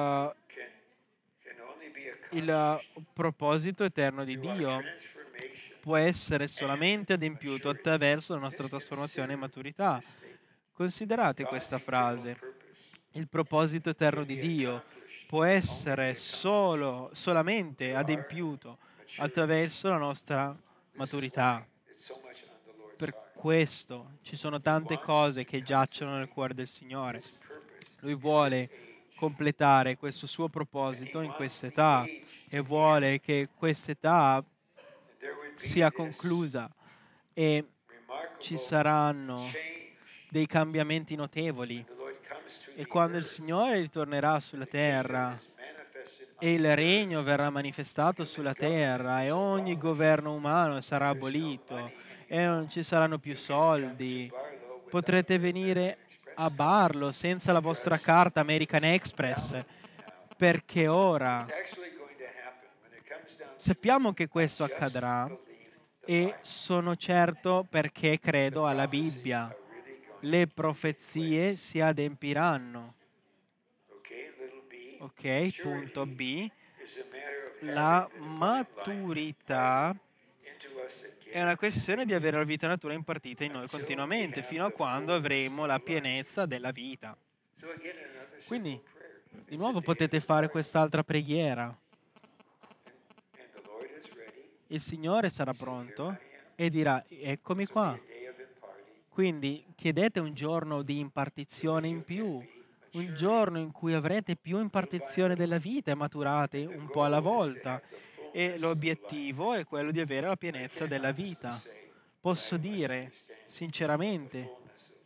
il proposito eterno di Dio può essere solamente adempiuto attraverso la nostra trasformazione e maturità. Considerate questa frase. Il proposito eterno di Dio può essere solamente adempiuto attraverso la nostra maturità. Per questo ci sono tante cose che giacciono nel cuore del Signore. Lui vuole completare questo suo proposito in quest'età e vuole che quest'età sia conclusa e ci saranno dei cambiamenti notevoli. E quando il Signore ritornerà sulla terra e il regno verrà manifestato sulla terra e ogni governo umano sarà abolito e non ci saranno più soldi, potrete venire a Barlo senza la vostra carta American Express, perché ora sappiamo che questo accadrà e sono certo perché credo alla Bibbia. Le profezie si adempiranno. Ok, punto B. La maturità è una questione di avere la vita natura impartita in noi continuamente, fino a quando avremo la pienezza della vita. Quindi, di nuovo potete fare quest'altra preghiera. Il Signore sarà pronto e dirà: eccomi qua. Quindi chiedete un giorno di impartizione in più, un giorno in cui avrete più impartizione della vita e maturate un po' alla volta. E l'obiettivo è quello di avere la pienezza della vita. Posso dire sinceramente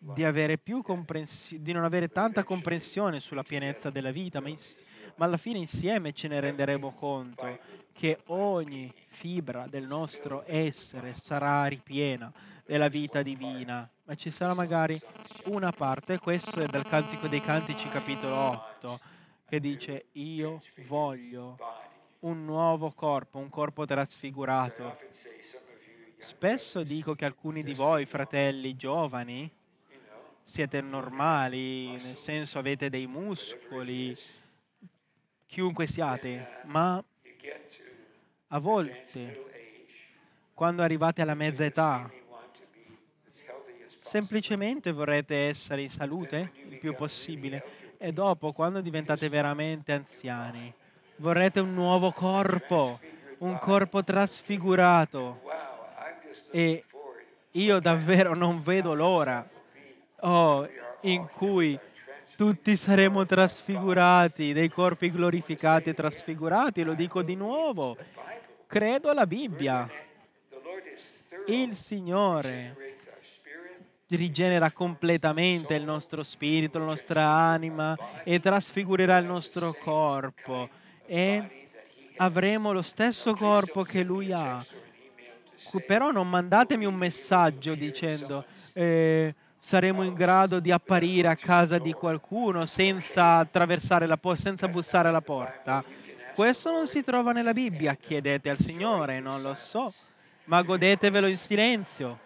di non avere tanta comprensione sulla pienezza della vita, ma alla fine insieme ce ne renderemo conto che ogni fibra del nostro essere sarà ripiena della vita divina, ma ci sarà magari una parte, questo è dal Cantico dei Cantici capitolo 8, che dice: io voglio un nuovo corpo, un corpo trasfigurato. Spesso dico che alcuni di voi, fratelli giovani, siete normali, nel senso avete dei muscoli, chiunque siate, ma a volte, quando arrivate alla mezza età, semplicemente vorrete essere in salute il più possibile e dopo, quando diventate veramente anziani, vorrete un nuovo corpo, un corpo trasfigurato. E io davvero non vedo l'ora, in cui tutti saremo trasfigurati, dei corpi glorificati e trasfigurati. Lo dico di nuovo, credo alla Bibbia. Il Signore rigenera completamente il nostro spirito, la nostra anima e trasfigurerà il nostro corpo e avremo lo stesso corpo che Lui ha. Però non mandatemi un messaggio dicendo saremo in grado di apparire a casa di qualcuno senza attraversare senza bussare alla porta. Questo non si trova nella Bibbia. Chiedete al Signore, non lo so, ma godetevelo in silenzio.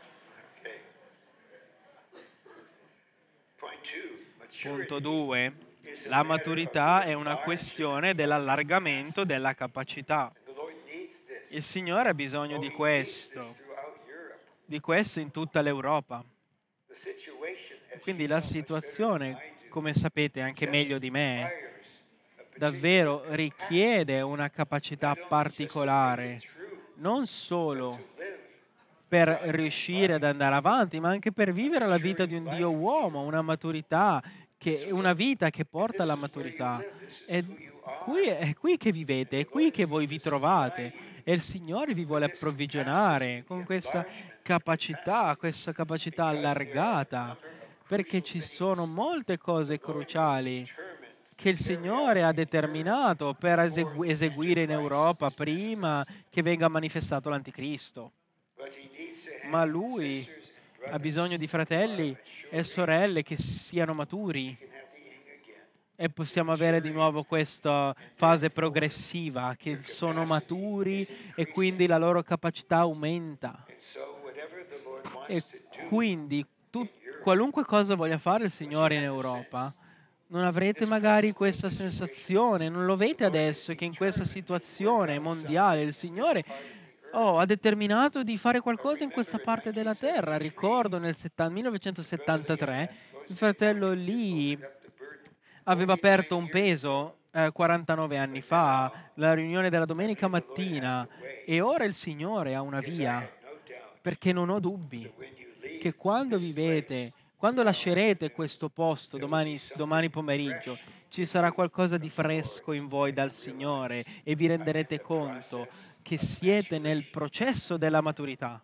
Punto 2. La maturità è una questione dell'allargamento della capacità. Il Signore ha bisogno di questo in tutta l'Europa. Quindi la situazione, come sapete anche meglio di me, davvero richiede una capacità particolare, non solo per riuscire ad andare avanti, ma anche per vivere la vita di un Dio uomo, una vita che porta alla maturità. E è qui che vivete, è qui che voi vi trovate e il Signore vi vuole approvvigionare con questa capacità allargata, perché ci sono molte cose cruciali che il Signore ha determinato per eseguire in Europa prima che venga manifestato l'Anticristo. Ma Lui ha bisogno di fratelli e sorelle che siano maturi e possiamo avere di nuovo questa fase progressiva, che sono maturi e quindi la loro capacità aumenta. E quindi qualunque cosa voglia fare il Signore in Europa, non avrete magari questa sensazione, non lo avete adesso che in questa situazione mondiale il Signore ha determinato di fare qualcosa in questa parte della terra. Ricordo nel 1973 il fratello lì aveva aperto un peso 49 anni fa, la riunione della domenica mattina, e ora il Signore ha una via, perché non ho dubbi che quando lascerete questo posto domani pomeriggio, ci sarà qualcosa di fresco in voi dal Signore e vi renderete conto che siete nel processo della maturità.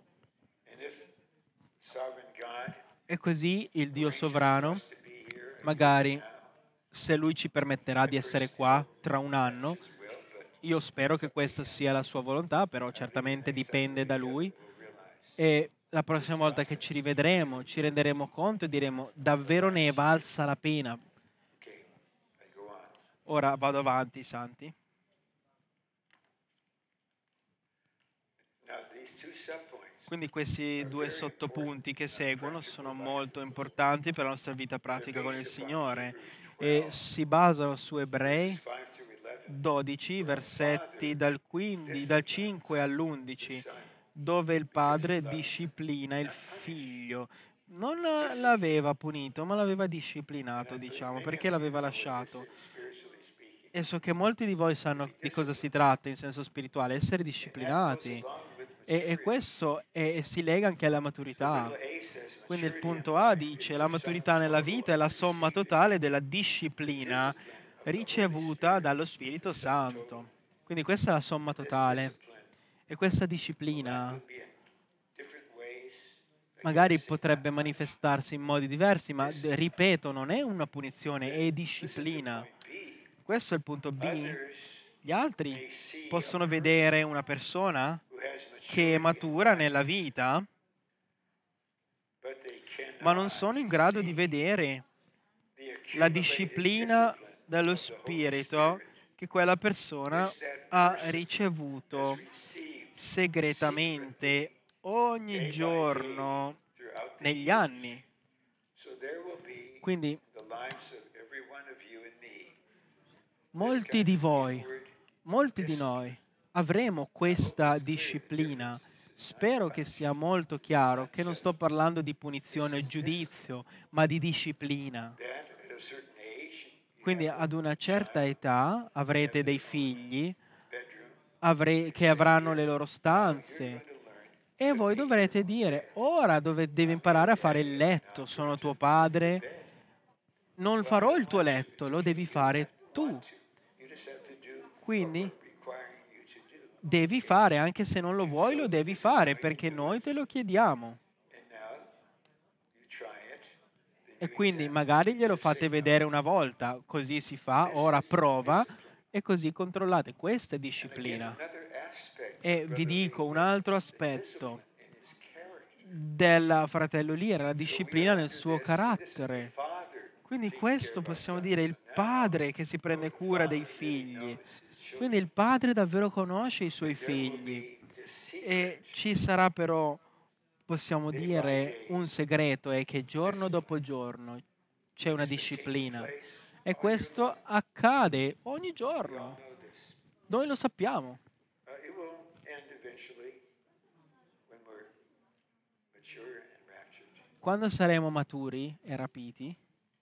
E così il Dio sovrano, magari se Lui ci permetterà di essere qua tra un anno, io spero che questa sia la sua volontà, però certamente dipende da Lui. E la prossima volta che ci rivedremo, ci renderemo conto e diremo davvero ne è valsa la pena. Ora vado avanti, santi. Quindi questi due sottopunti che seguono sono molto importanti per la nostra vita pratica con il Signore e si basano su Ebrei 12, versetti dal 5 all'11, dove il padre disciplina il figlio. Non l'aveva punito, ma l'aveva disciplinato, diciamo, perché l'aveva lasciato. E so che molti di voi sanno di cosa si tratta in senso spirituale, essere disciplinati. E questo si lega anche alla maturità. Quindi il punto A dice la maturità nella vita è la somma totale della disciplina ricevuta dallo Spirito Santo. Quindi questa è la somma totale. E questa disciplina magari potrebbe manifestarsi in modi diversi, ma ripeto, non è una punizione, è disciplina. Questo è il punto B. Gli altri possono vedere una persona che è matura nella vita, ma non sono in grado di vedere la disciplina dello Spirito che quella persona ha ricevuto segretamente ogni giorno negli anni. Quindi molti di voi, molti di noi avremo questa disciplina. Spero che sia molto chiaro che non sto parlando di punizione o giudizio, ma di disciplina. Quindi ad una certa età avrete dei figli che avranno le loro stanze e voi dovrete dire, ora devi imparare a fare il letto, sono tuo padre, non farò il tuo letto, lo devi fare tu. Quindi devi fare, anche se non lo vuoi, lo devi fare perché noi te lo chiediamo. E quindi magari glielo fate vedere una volta, così si fa, ora prova e così controllate. Questa è disciplina. E vi dico un altro aspetto del fratello lì, era la disciplina nel suo carattere. Quindi questo possiamo dire il padre che si prende cura dei figli. Quindi il padre davvero conosce i suoi figli. E ci sarà però, possiamo dire, un segreto, è che giorno dopo giorno c'è una disciplina. E questo accade ogni giorno. Noi lo sappiamo. Quando saremo maturi e rapiti,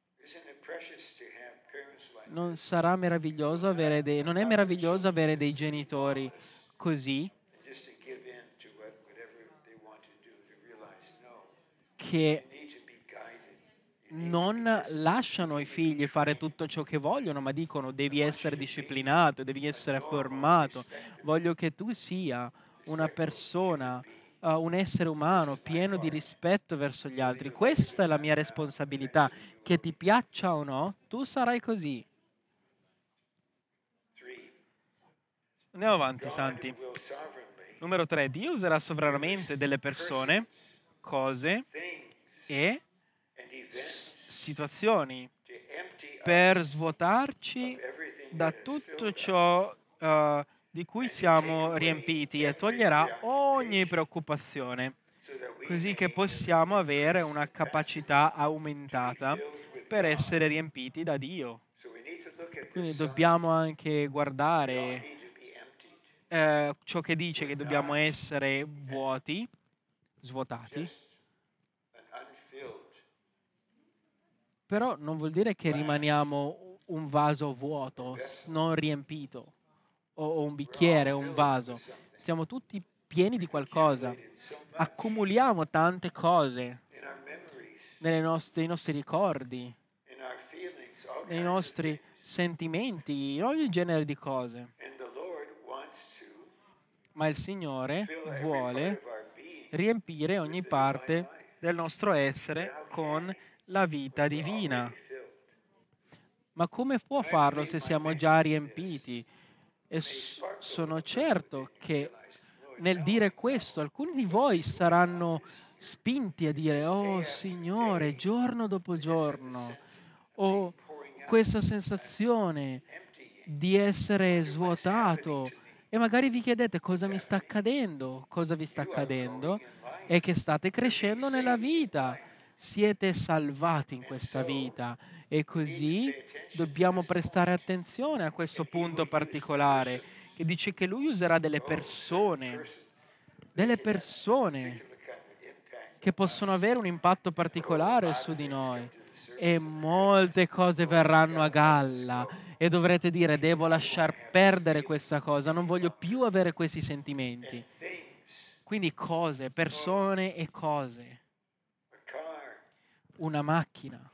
non sarà meraviglioso non è meraviglioso avere dei genitori così che non lasciano i figli fare tutto ciò che vogliono, ma dicono devi essere disciplinato, devi essere formato. Voglio che tu sia una persona, un essere umano pieno di rispetto verso gli altri. Questa è la mia responsabilità. Che ti piaccia o no, tu sarai così. Andiamo avanti, Santi. Numero 3. Dio userà sovranamente delle persone, cose e situazioni per svuotarci da tutto ciò di cui siamo riempiti e toglierà ogni preoccupazione, così che possiamo avere una capacità aumentata per essere riempiti da Dio. Quindi dobbiamo anche guardare ciò che dice che dobbiamo essere vuoti, svuotati, però non vuol dire che rimaniamo un vaso vuoto, non riempito, o un bicchiere o un vaso. Siamo tutti pieni di qualcosa. Accumuliamo tante cose nei nostri ricordi, nei nostri sentimenti, in ogni genere di cose. Ma il Signore vuole riempire ogni parte del nostro essere con la vita divina. Ma come può farlo se siamo già riempiti? E sono certo che nel dire questo alcuni di voi saranno spinti a dire, oh Signore, giorno dopo giorno, ho questa sensazione di essere svuotato e magari vi chiedete cosa mi sta accadendo, cosa vi sta accadendo è che state crescendo nella vita, siete salvati in questa vita e così dobbiamo prestare attenzione a questo punto particolare che dice che lui userà delle persone che possono avere un impatto particolare su di noi e molte cose verranno a galla e dovrete dire devo lasciar perdere questa cosa, non voglio più avere questi sentimenti. Quindi cose, persone e cose. Una macchina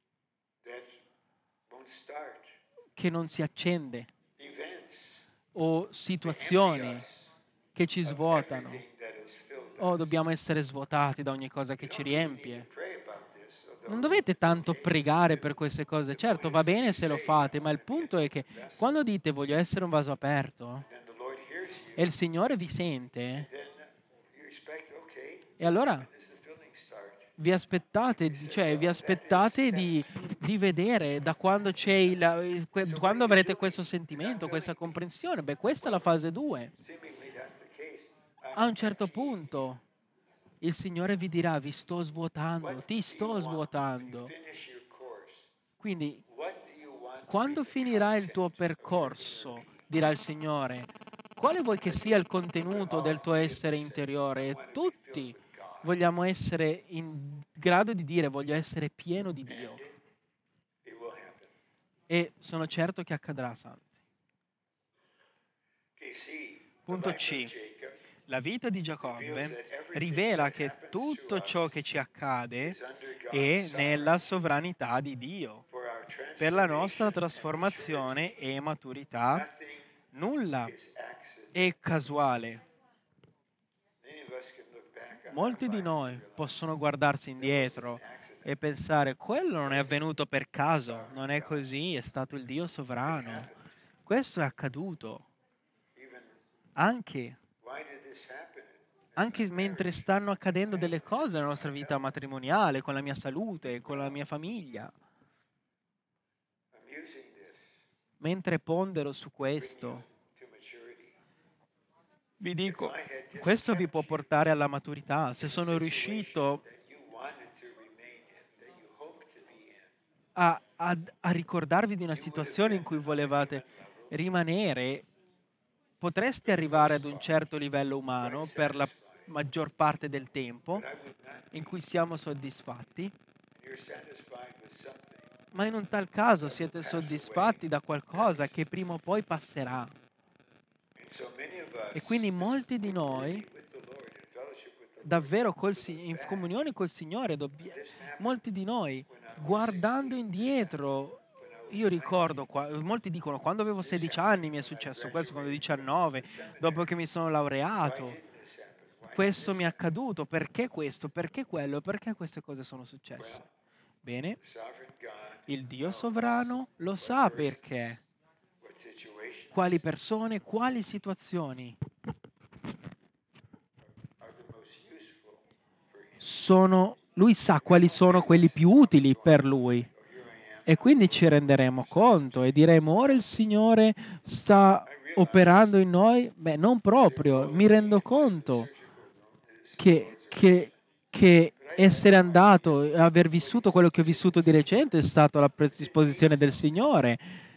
che non si accende o situazioni che ci svuotano. Oh, dobbiamo essere svuotati da ogni cosa che ci riempie. Non dovete tanto pregare per queste cose. Certo, va bene se lo fate, ma il punto è che quando dite voglio essere un vaso aperto e il Signore vi sente, e allora vi aspettate di vedere da quando c'è quando avrete questo sentimento, questa comprensione. Beh, questa è la fase 2. A un certo punto il Signore vi dirà, vi sto svuotando, ti sto svuotando. Quindi, quando finirà il tuo percorso, dirà il Signore, quale vuoi che sia il contenuto del tuo essere interiore? E tutti vogliamo essere in grado di dire, voglio essere pieno di Dio. E sono certo che accadrà, Santi. Punto C. La vita di Giacobbe rivela che tutto ciò che ci accade è nella sovranità di Dio. Per la nostra trasformazione e maturità, nulla è casuale. Molti di noi possono guardarsi indietro e pensare, quello non è avvenuto per caso, non è così, è stato il Dio sovrano. Questo è accaduto. Anche mentre stanno accadendo delle cose nella nostra vita matrimoniale, con la mia salute, con la mia famiglia. Mentre pondero su questo, vi dico, questo vi può portare alla maturità. Se sono riuscito a ricordarvi di una situazione in cui volevate rimanere, potreste arrivare ad un certo livello umano per la maggior parte del tempo in cui siamo soddisfatti, ma in un tal caso siete soddisfatti da qualcosa che prima o poi passerà. E quindi molti di noi davvero in comunione col Signore, molti di noi, guardando indietro, io ricordo, molti dicono, quando avevo 16 anni mi è successo questo, quando avevo 19, dopo che mi sono laureato, questo mi è accaduto, perché questo, perché quello, perché queste cose sono successe? Bene, il Dio sovrano lo sa perché, quali persone, quali situazioni lui sa quali sono quelli più utili per lui. E quindi ci renderemo conto e diremo, ora il Signore sta operando in noi? Beh, non proprio, mi rendo conto che essere andato e aver vissuto quello che ho vissuto di recente è stata la predisposizione del Signore,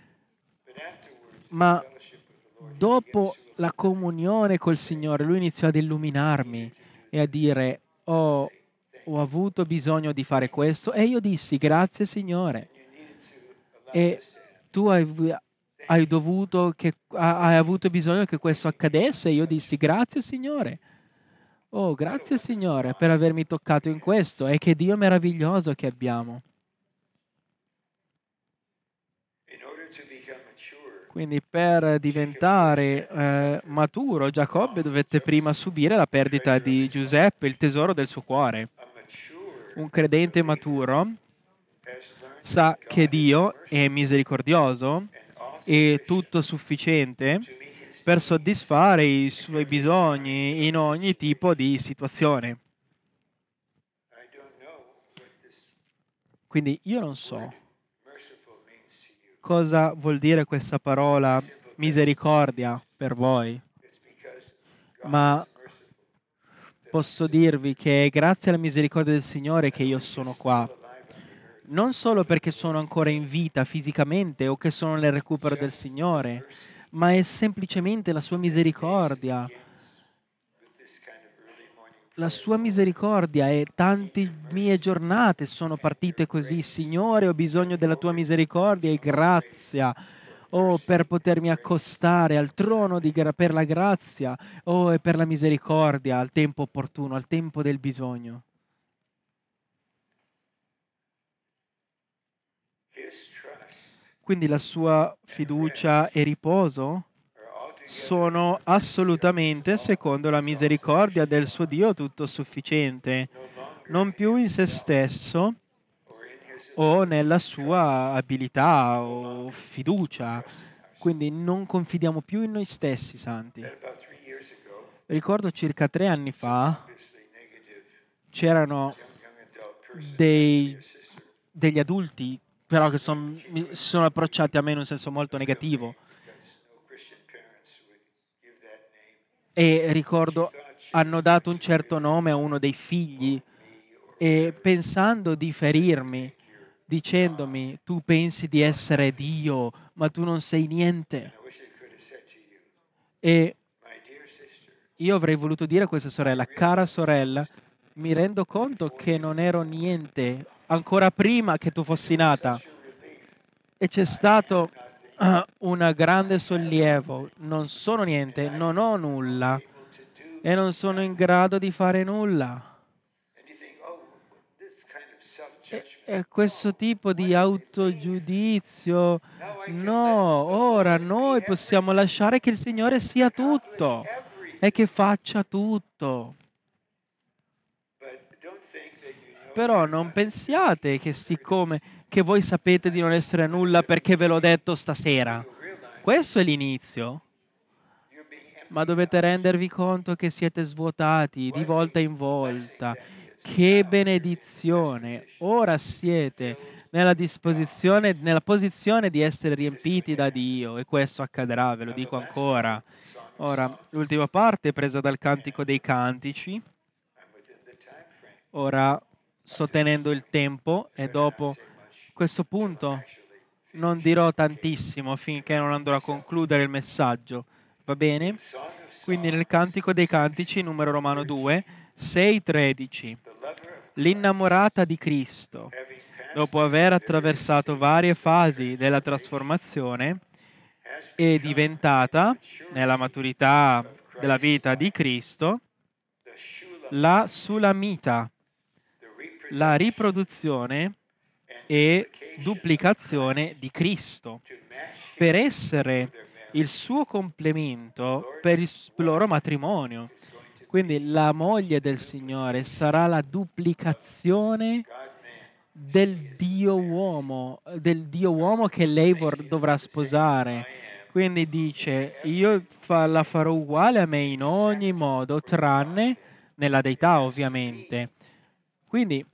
ma dopo la comunione col Signore, Lui iniziò ad illuminarmi e a dire, ho avuto bisogno di fare questo e io dissi, grazie Signore. E tu hai avuto bisogno che questo accadesse e io dissi, grazie Signore. Oh, grazie Signore per avermi toccato in questo e che Dio meraviglioso che abbiamo. Quindi per diventare maturo, Giacobbe dovette prima subire la perdita di Giuseppe, il tesoro del suo cuore. Un credente maturo sa che Dio è misericordioso e tutto sufficiente per soddisfare i suoi bisogni in ogni tipo di situazione. Quindi io non so cosa vuol dire questa parola misericordia per voi, ma posso dirvi che è grazie alla misericordia del Signore che io sono qua. Non solo perché sono ancora in vita fisicamente o che sono nel recupero del Signore, ma è semplicemente la sua misericordia. La sua misericordia e tante mie giornate sono partite così. Signore, ho bisogno della tua misericordia e grazia. Oh, per potermi accostare al trono per la grazia. Oh, e per la misericordia al tempo opportuno, al tempo del bisogno. Quindi la sua fiducia e riposo sono assolutamente secondo la misericordia del suo Dio tutto sufficiente, non più in se stesso o nella sua abilità o fiducia. Quindi non confidiamo più in noi stessi, santi. Ricordo circa 3 anni fa c'erano degli adulti, però che si sono approcciati a me in un senso molto negativo. E ricordo hanno dato un certo nome a uno dei figli e pensando di ferirmi, dicendomi tu pensi di essere Dio, ma tu non sei niente. E io avrei voluto dire a questa sorella, cara sorella, mi rendo conto che non ero niente ancora prima che tu fossi nata. E c'è stato un grande sollievo. Non sono niente, non ho nulla e non sono in grado di fare nulla. E questo tipo di autogiudizio, no, ora noi possiamo lasciare che il Signore sia tutto e che faccia tutto. Però non pensiate che siccome che voi sapete di non essere nulla perché ve l'ho detto stasera. Questo è l'inizio. Ma dovete rendervi conto che siete svuotati di volta in volta. Che benedizione! Ora siete nella disposizione, nella posizione di essere riempiti da Dio e questo accadrà, ve lo dico ancora. Ora, l'ultima parte è presa dal Cantico dei Cantici. Ora sto tenendo il tempo e dopo questo punto non dirò tantissimo finché non andrò a concludere il messaggio. Va bene? Quindi nel Cantico dei Cantici, numero romano 2, 6:13. L'innamorata di Cristo, dopo aver attraversato varie fasi della trasformazione, è diventata, nella maturità della vita di Cristo, la sulamita, la riproduzione e duplicazione di Cristo, per essere il suo complemento per il loro matrimonio. Quindi la moglie del Signore sarà la duplicazione del Dio uomo che lei dovrà sposare. Quindi dice, io la farò uguale a me in ogni modo, tranne nella deità ovviamente. Quindi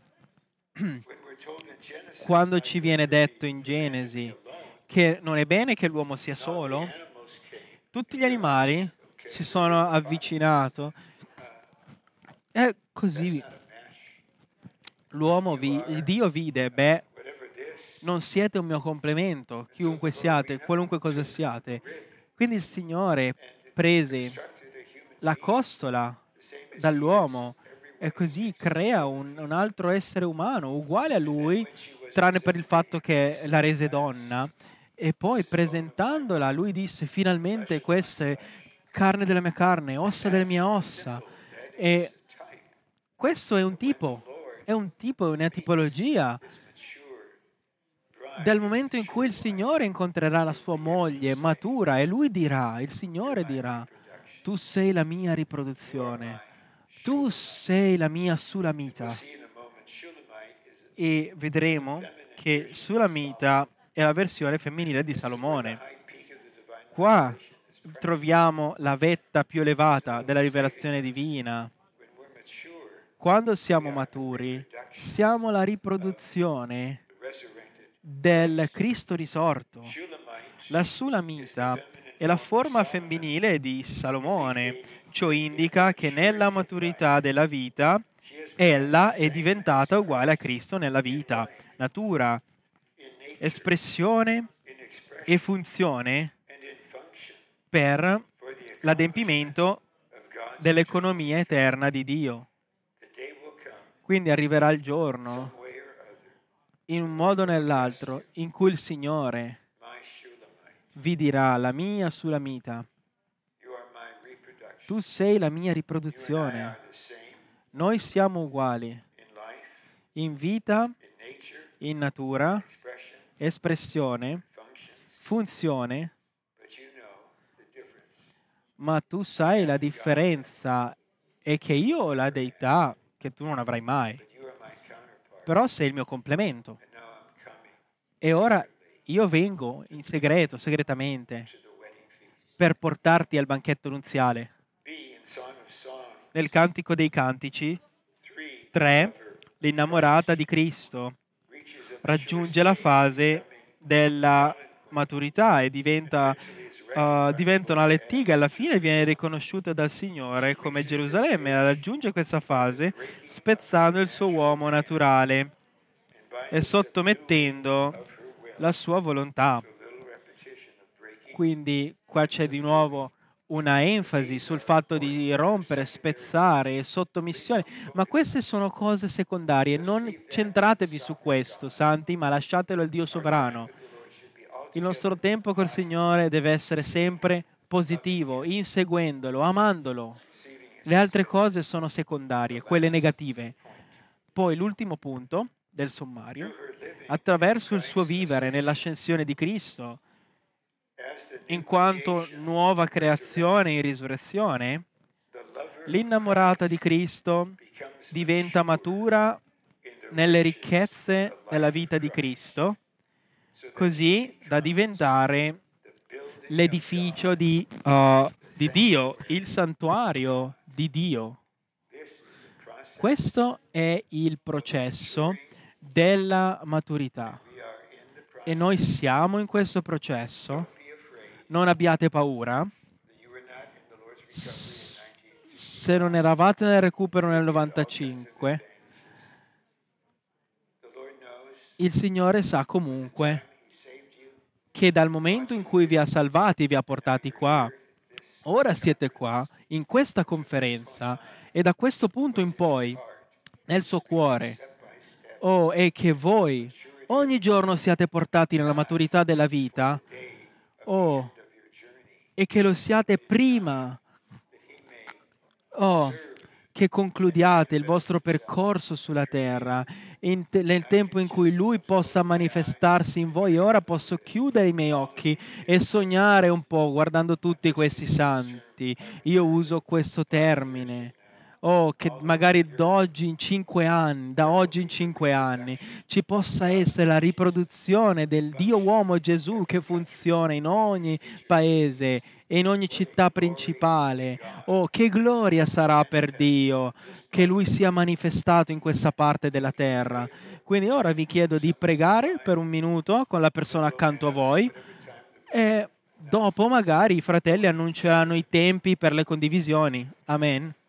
quando ci viene detto in Genesi che non è bene che l'uomo sia solo, tutti gli animali si sono avvicinati e così Dio vide, non siete un mio complemento, chiunque siate, qualunque cosa siate. Quindi il Signore prese la costola dall'uomo e così crea un altro essere umano uguale a lui, tranne per il fatto che la rese donna. E poi presentandola, lui disse: finalmente questa è carne della mia carne, ossa delle mie ossa. E questo è un tipo, è una tipologia del momento in cui il Signore incontrerà la sua moglie matura e lui dirà, il Signore dirà: tu sei la mia riproduzione, tu sei la mia sulamita. E vedremo che sulamita è la versione femminile di Salomone. Qua troviamo la vetta più elevata della rivelazione divina. Quando siamo maturi, siamo la riproduzione del Cristo risorto. La sulamita è la forma femminile di Salomone. Ciò indica che nella maturità della vita ella è diventata uguale a Cristo nella vita, natura, espressione e funzione per l'adempimento dell'economia eterna di Dio. Quindi arriverà il giorno, in un modo o nell'altro, in cui il Signore vi dirà: la mia sulamita, tu sei la mia riproduzione. Noi siamo uguali in vita, in natura, espressione, funzione, ma tu sai la differenza è che io ho la deità che tu non avrai mai, però sei il mio complemento. E ora io vengo in segreto, segretamente, per portarti al banchetto nunziale. Nel Cantico dei Cantici 3, l'innamorata di Cristo raggiunge la fase della maturità e diventa una lettiga e alla fine viene riconosciuta dal Signore come Gerusalemme. Raggiunge questa fase spezzando il suo uomo naturale e sottomettendo la sua volontà. Quindi qua c'è di nuovo una enfasi sul fatto di rompere, spezzare e sottomissione, ma queste sono cose secondarie, non centratevi su questo, santi, ma lasciatelo al Dio sovrano. Il nostro tempo col Signore deve essere sempre positivo, inseguendolo, amandolo. Le altre cose sono secondarie, quelle negative. Poi l'ultimo punto del sommario: attraverso il suo vivere nell'ascensione di Cristo, in quanto nuova creazione in risurrezione, l'innamorata di Cristo diventa matura nelle ricchezze della vita di Cristo, così da diventare l'edificio di Dio, il santuario di Dio. Questo è il processo della maturità e noi siamo in questo processo. Non abbiate paura. Se non eravate nel recupero nel 95, il Signore sa comunque che dal momento in cui vi ha salvati, vi ha portati qua, ora siete qua, in questa conferenza, e da questo punto in poi, nel suo cuore, è che voi ogni giorno siate portati nella maturità della vita, e che lo siate prima, che concludiate il vostro percorso sulla terra nel tempo in cui Lui possa manifestarsi in voi. E ora posso chiudere i miei occhi e sognare un po' guardando tutti questi santi. Io uso questo termine. Oh, che magari da oggi in 5 anni, ci possa essere la riproduzione del Dio uomo Gesù che funziona in ogni paese e in ogni città principale. Oh, che gloria sarà per Dio che Lui sia manifestato in questa parte della terra. Quindi ora vi chiedo di pregare per un minuto con la persona accanto a voi e dopo magari i fratelli annunceranno i tempi per le condivisioni. Amen.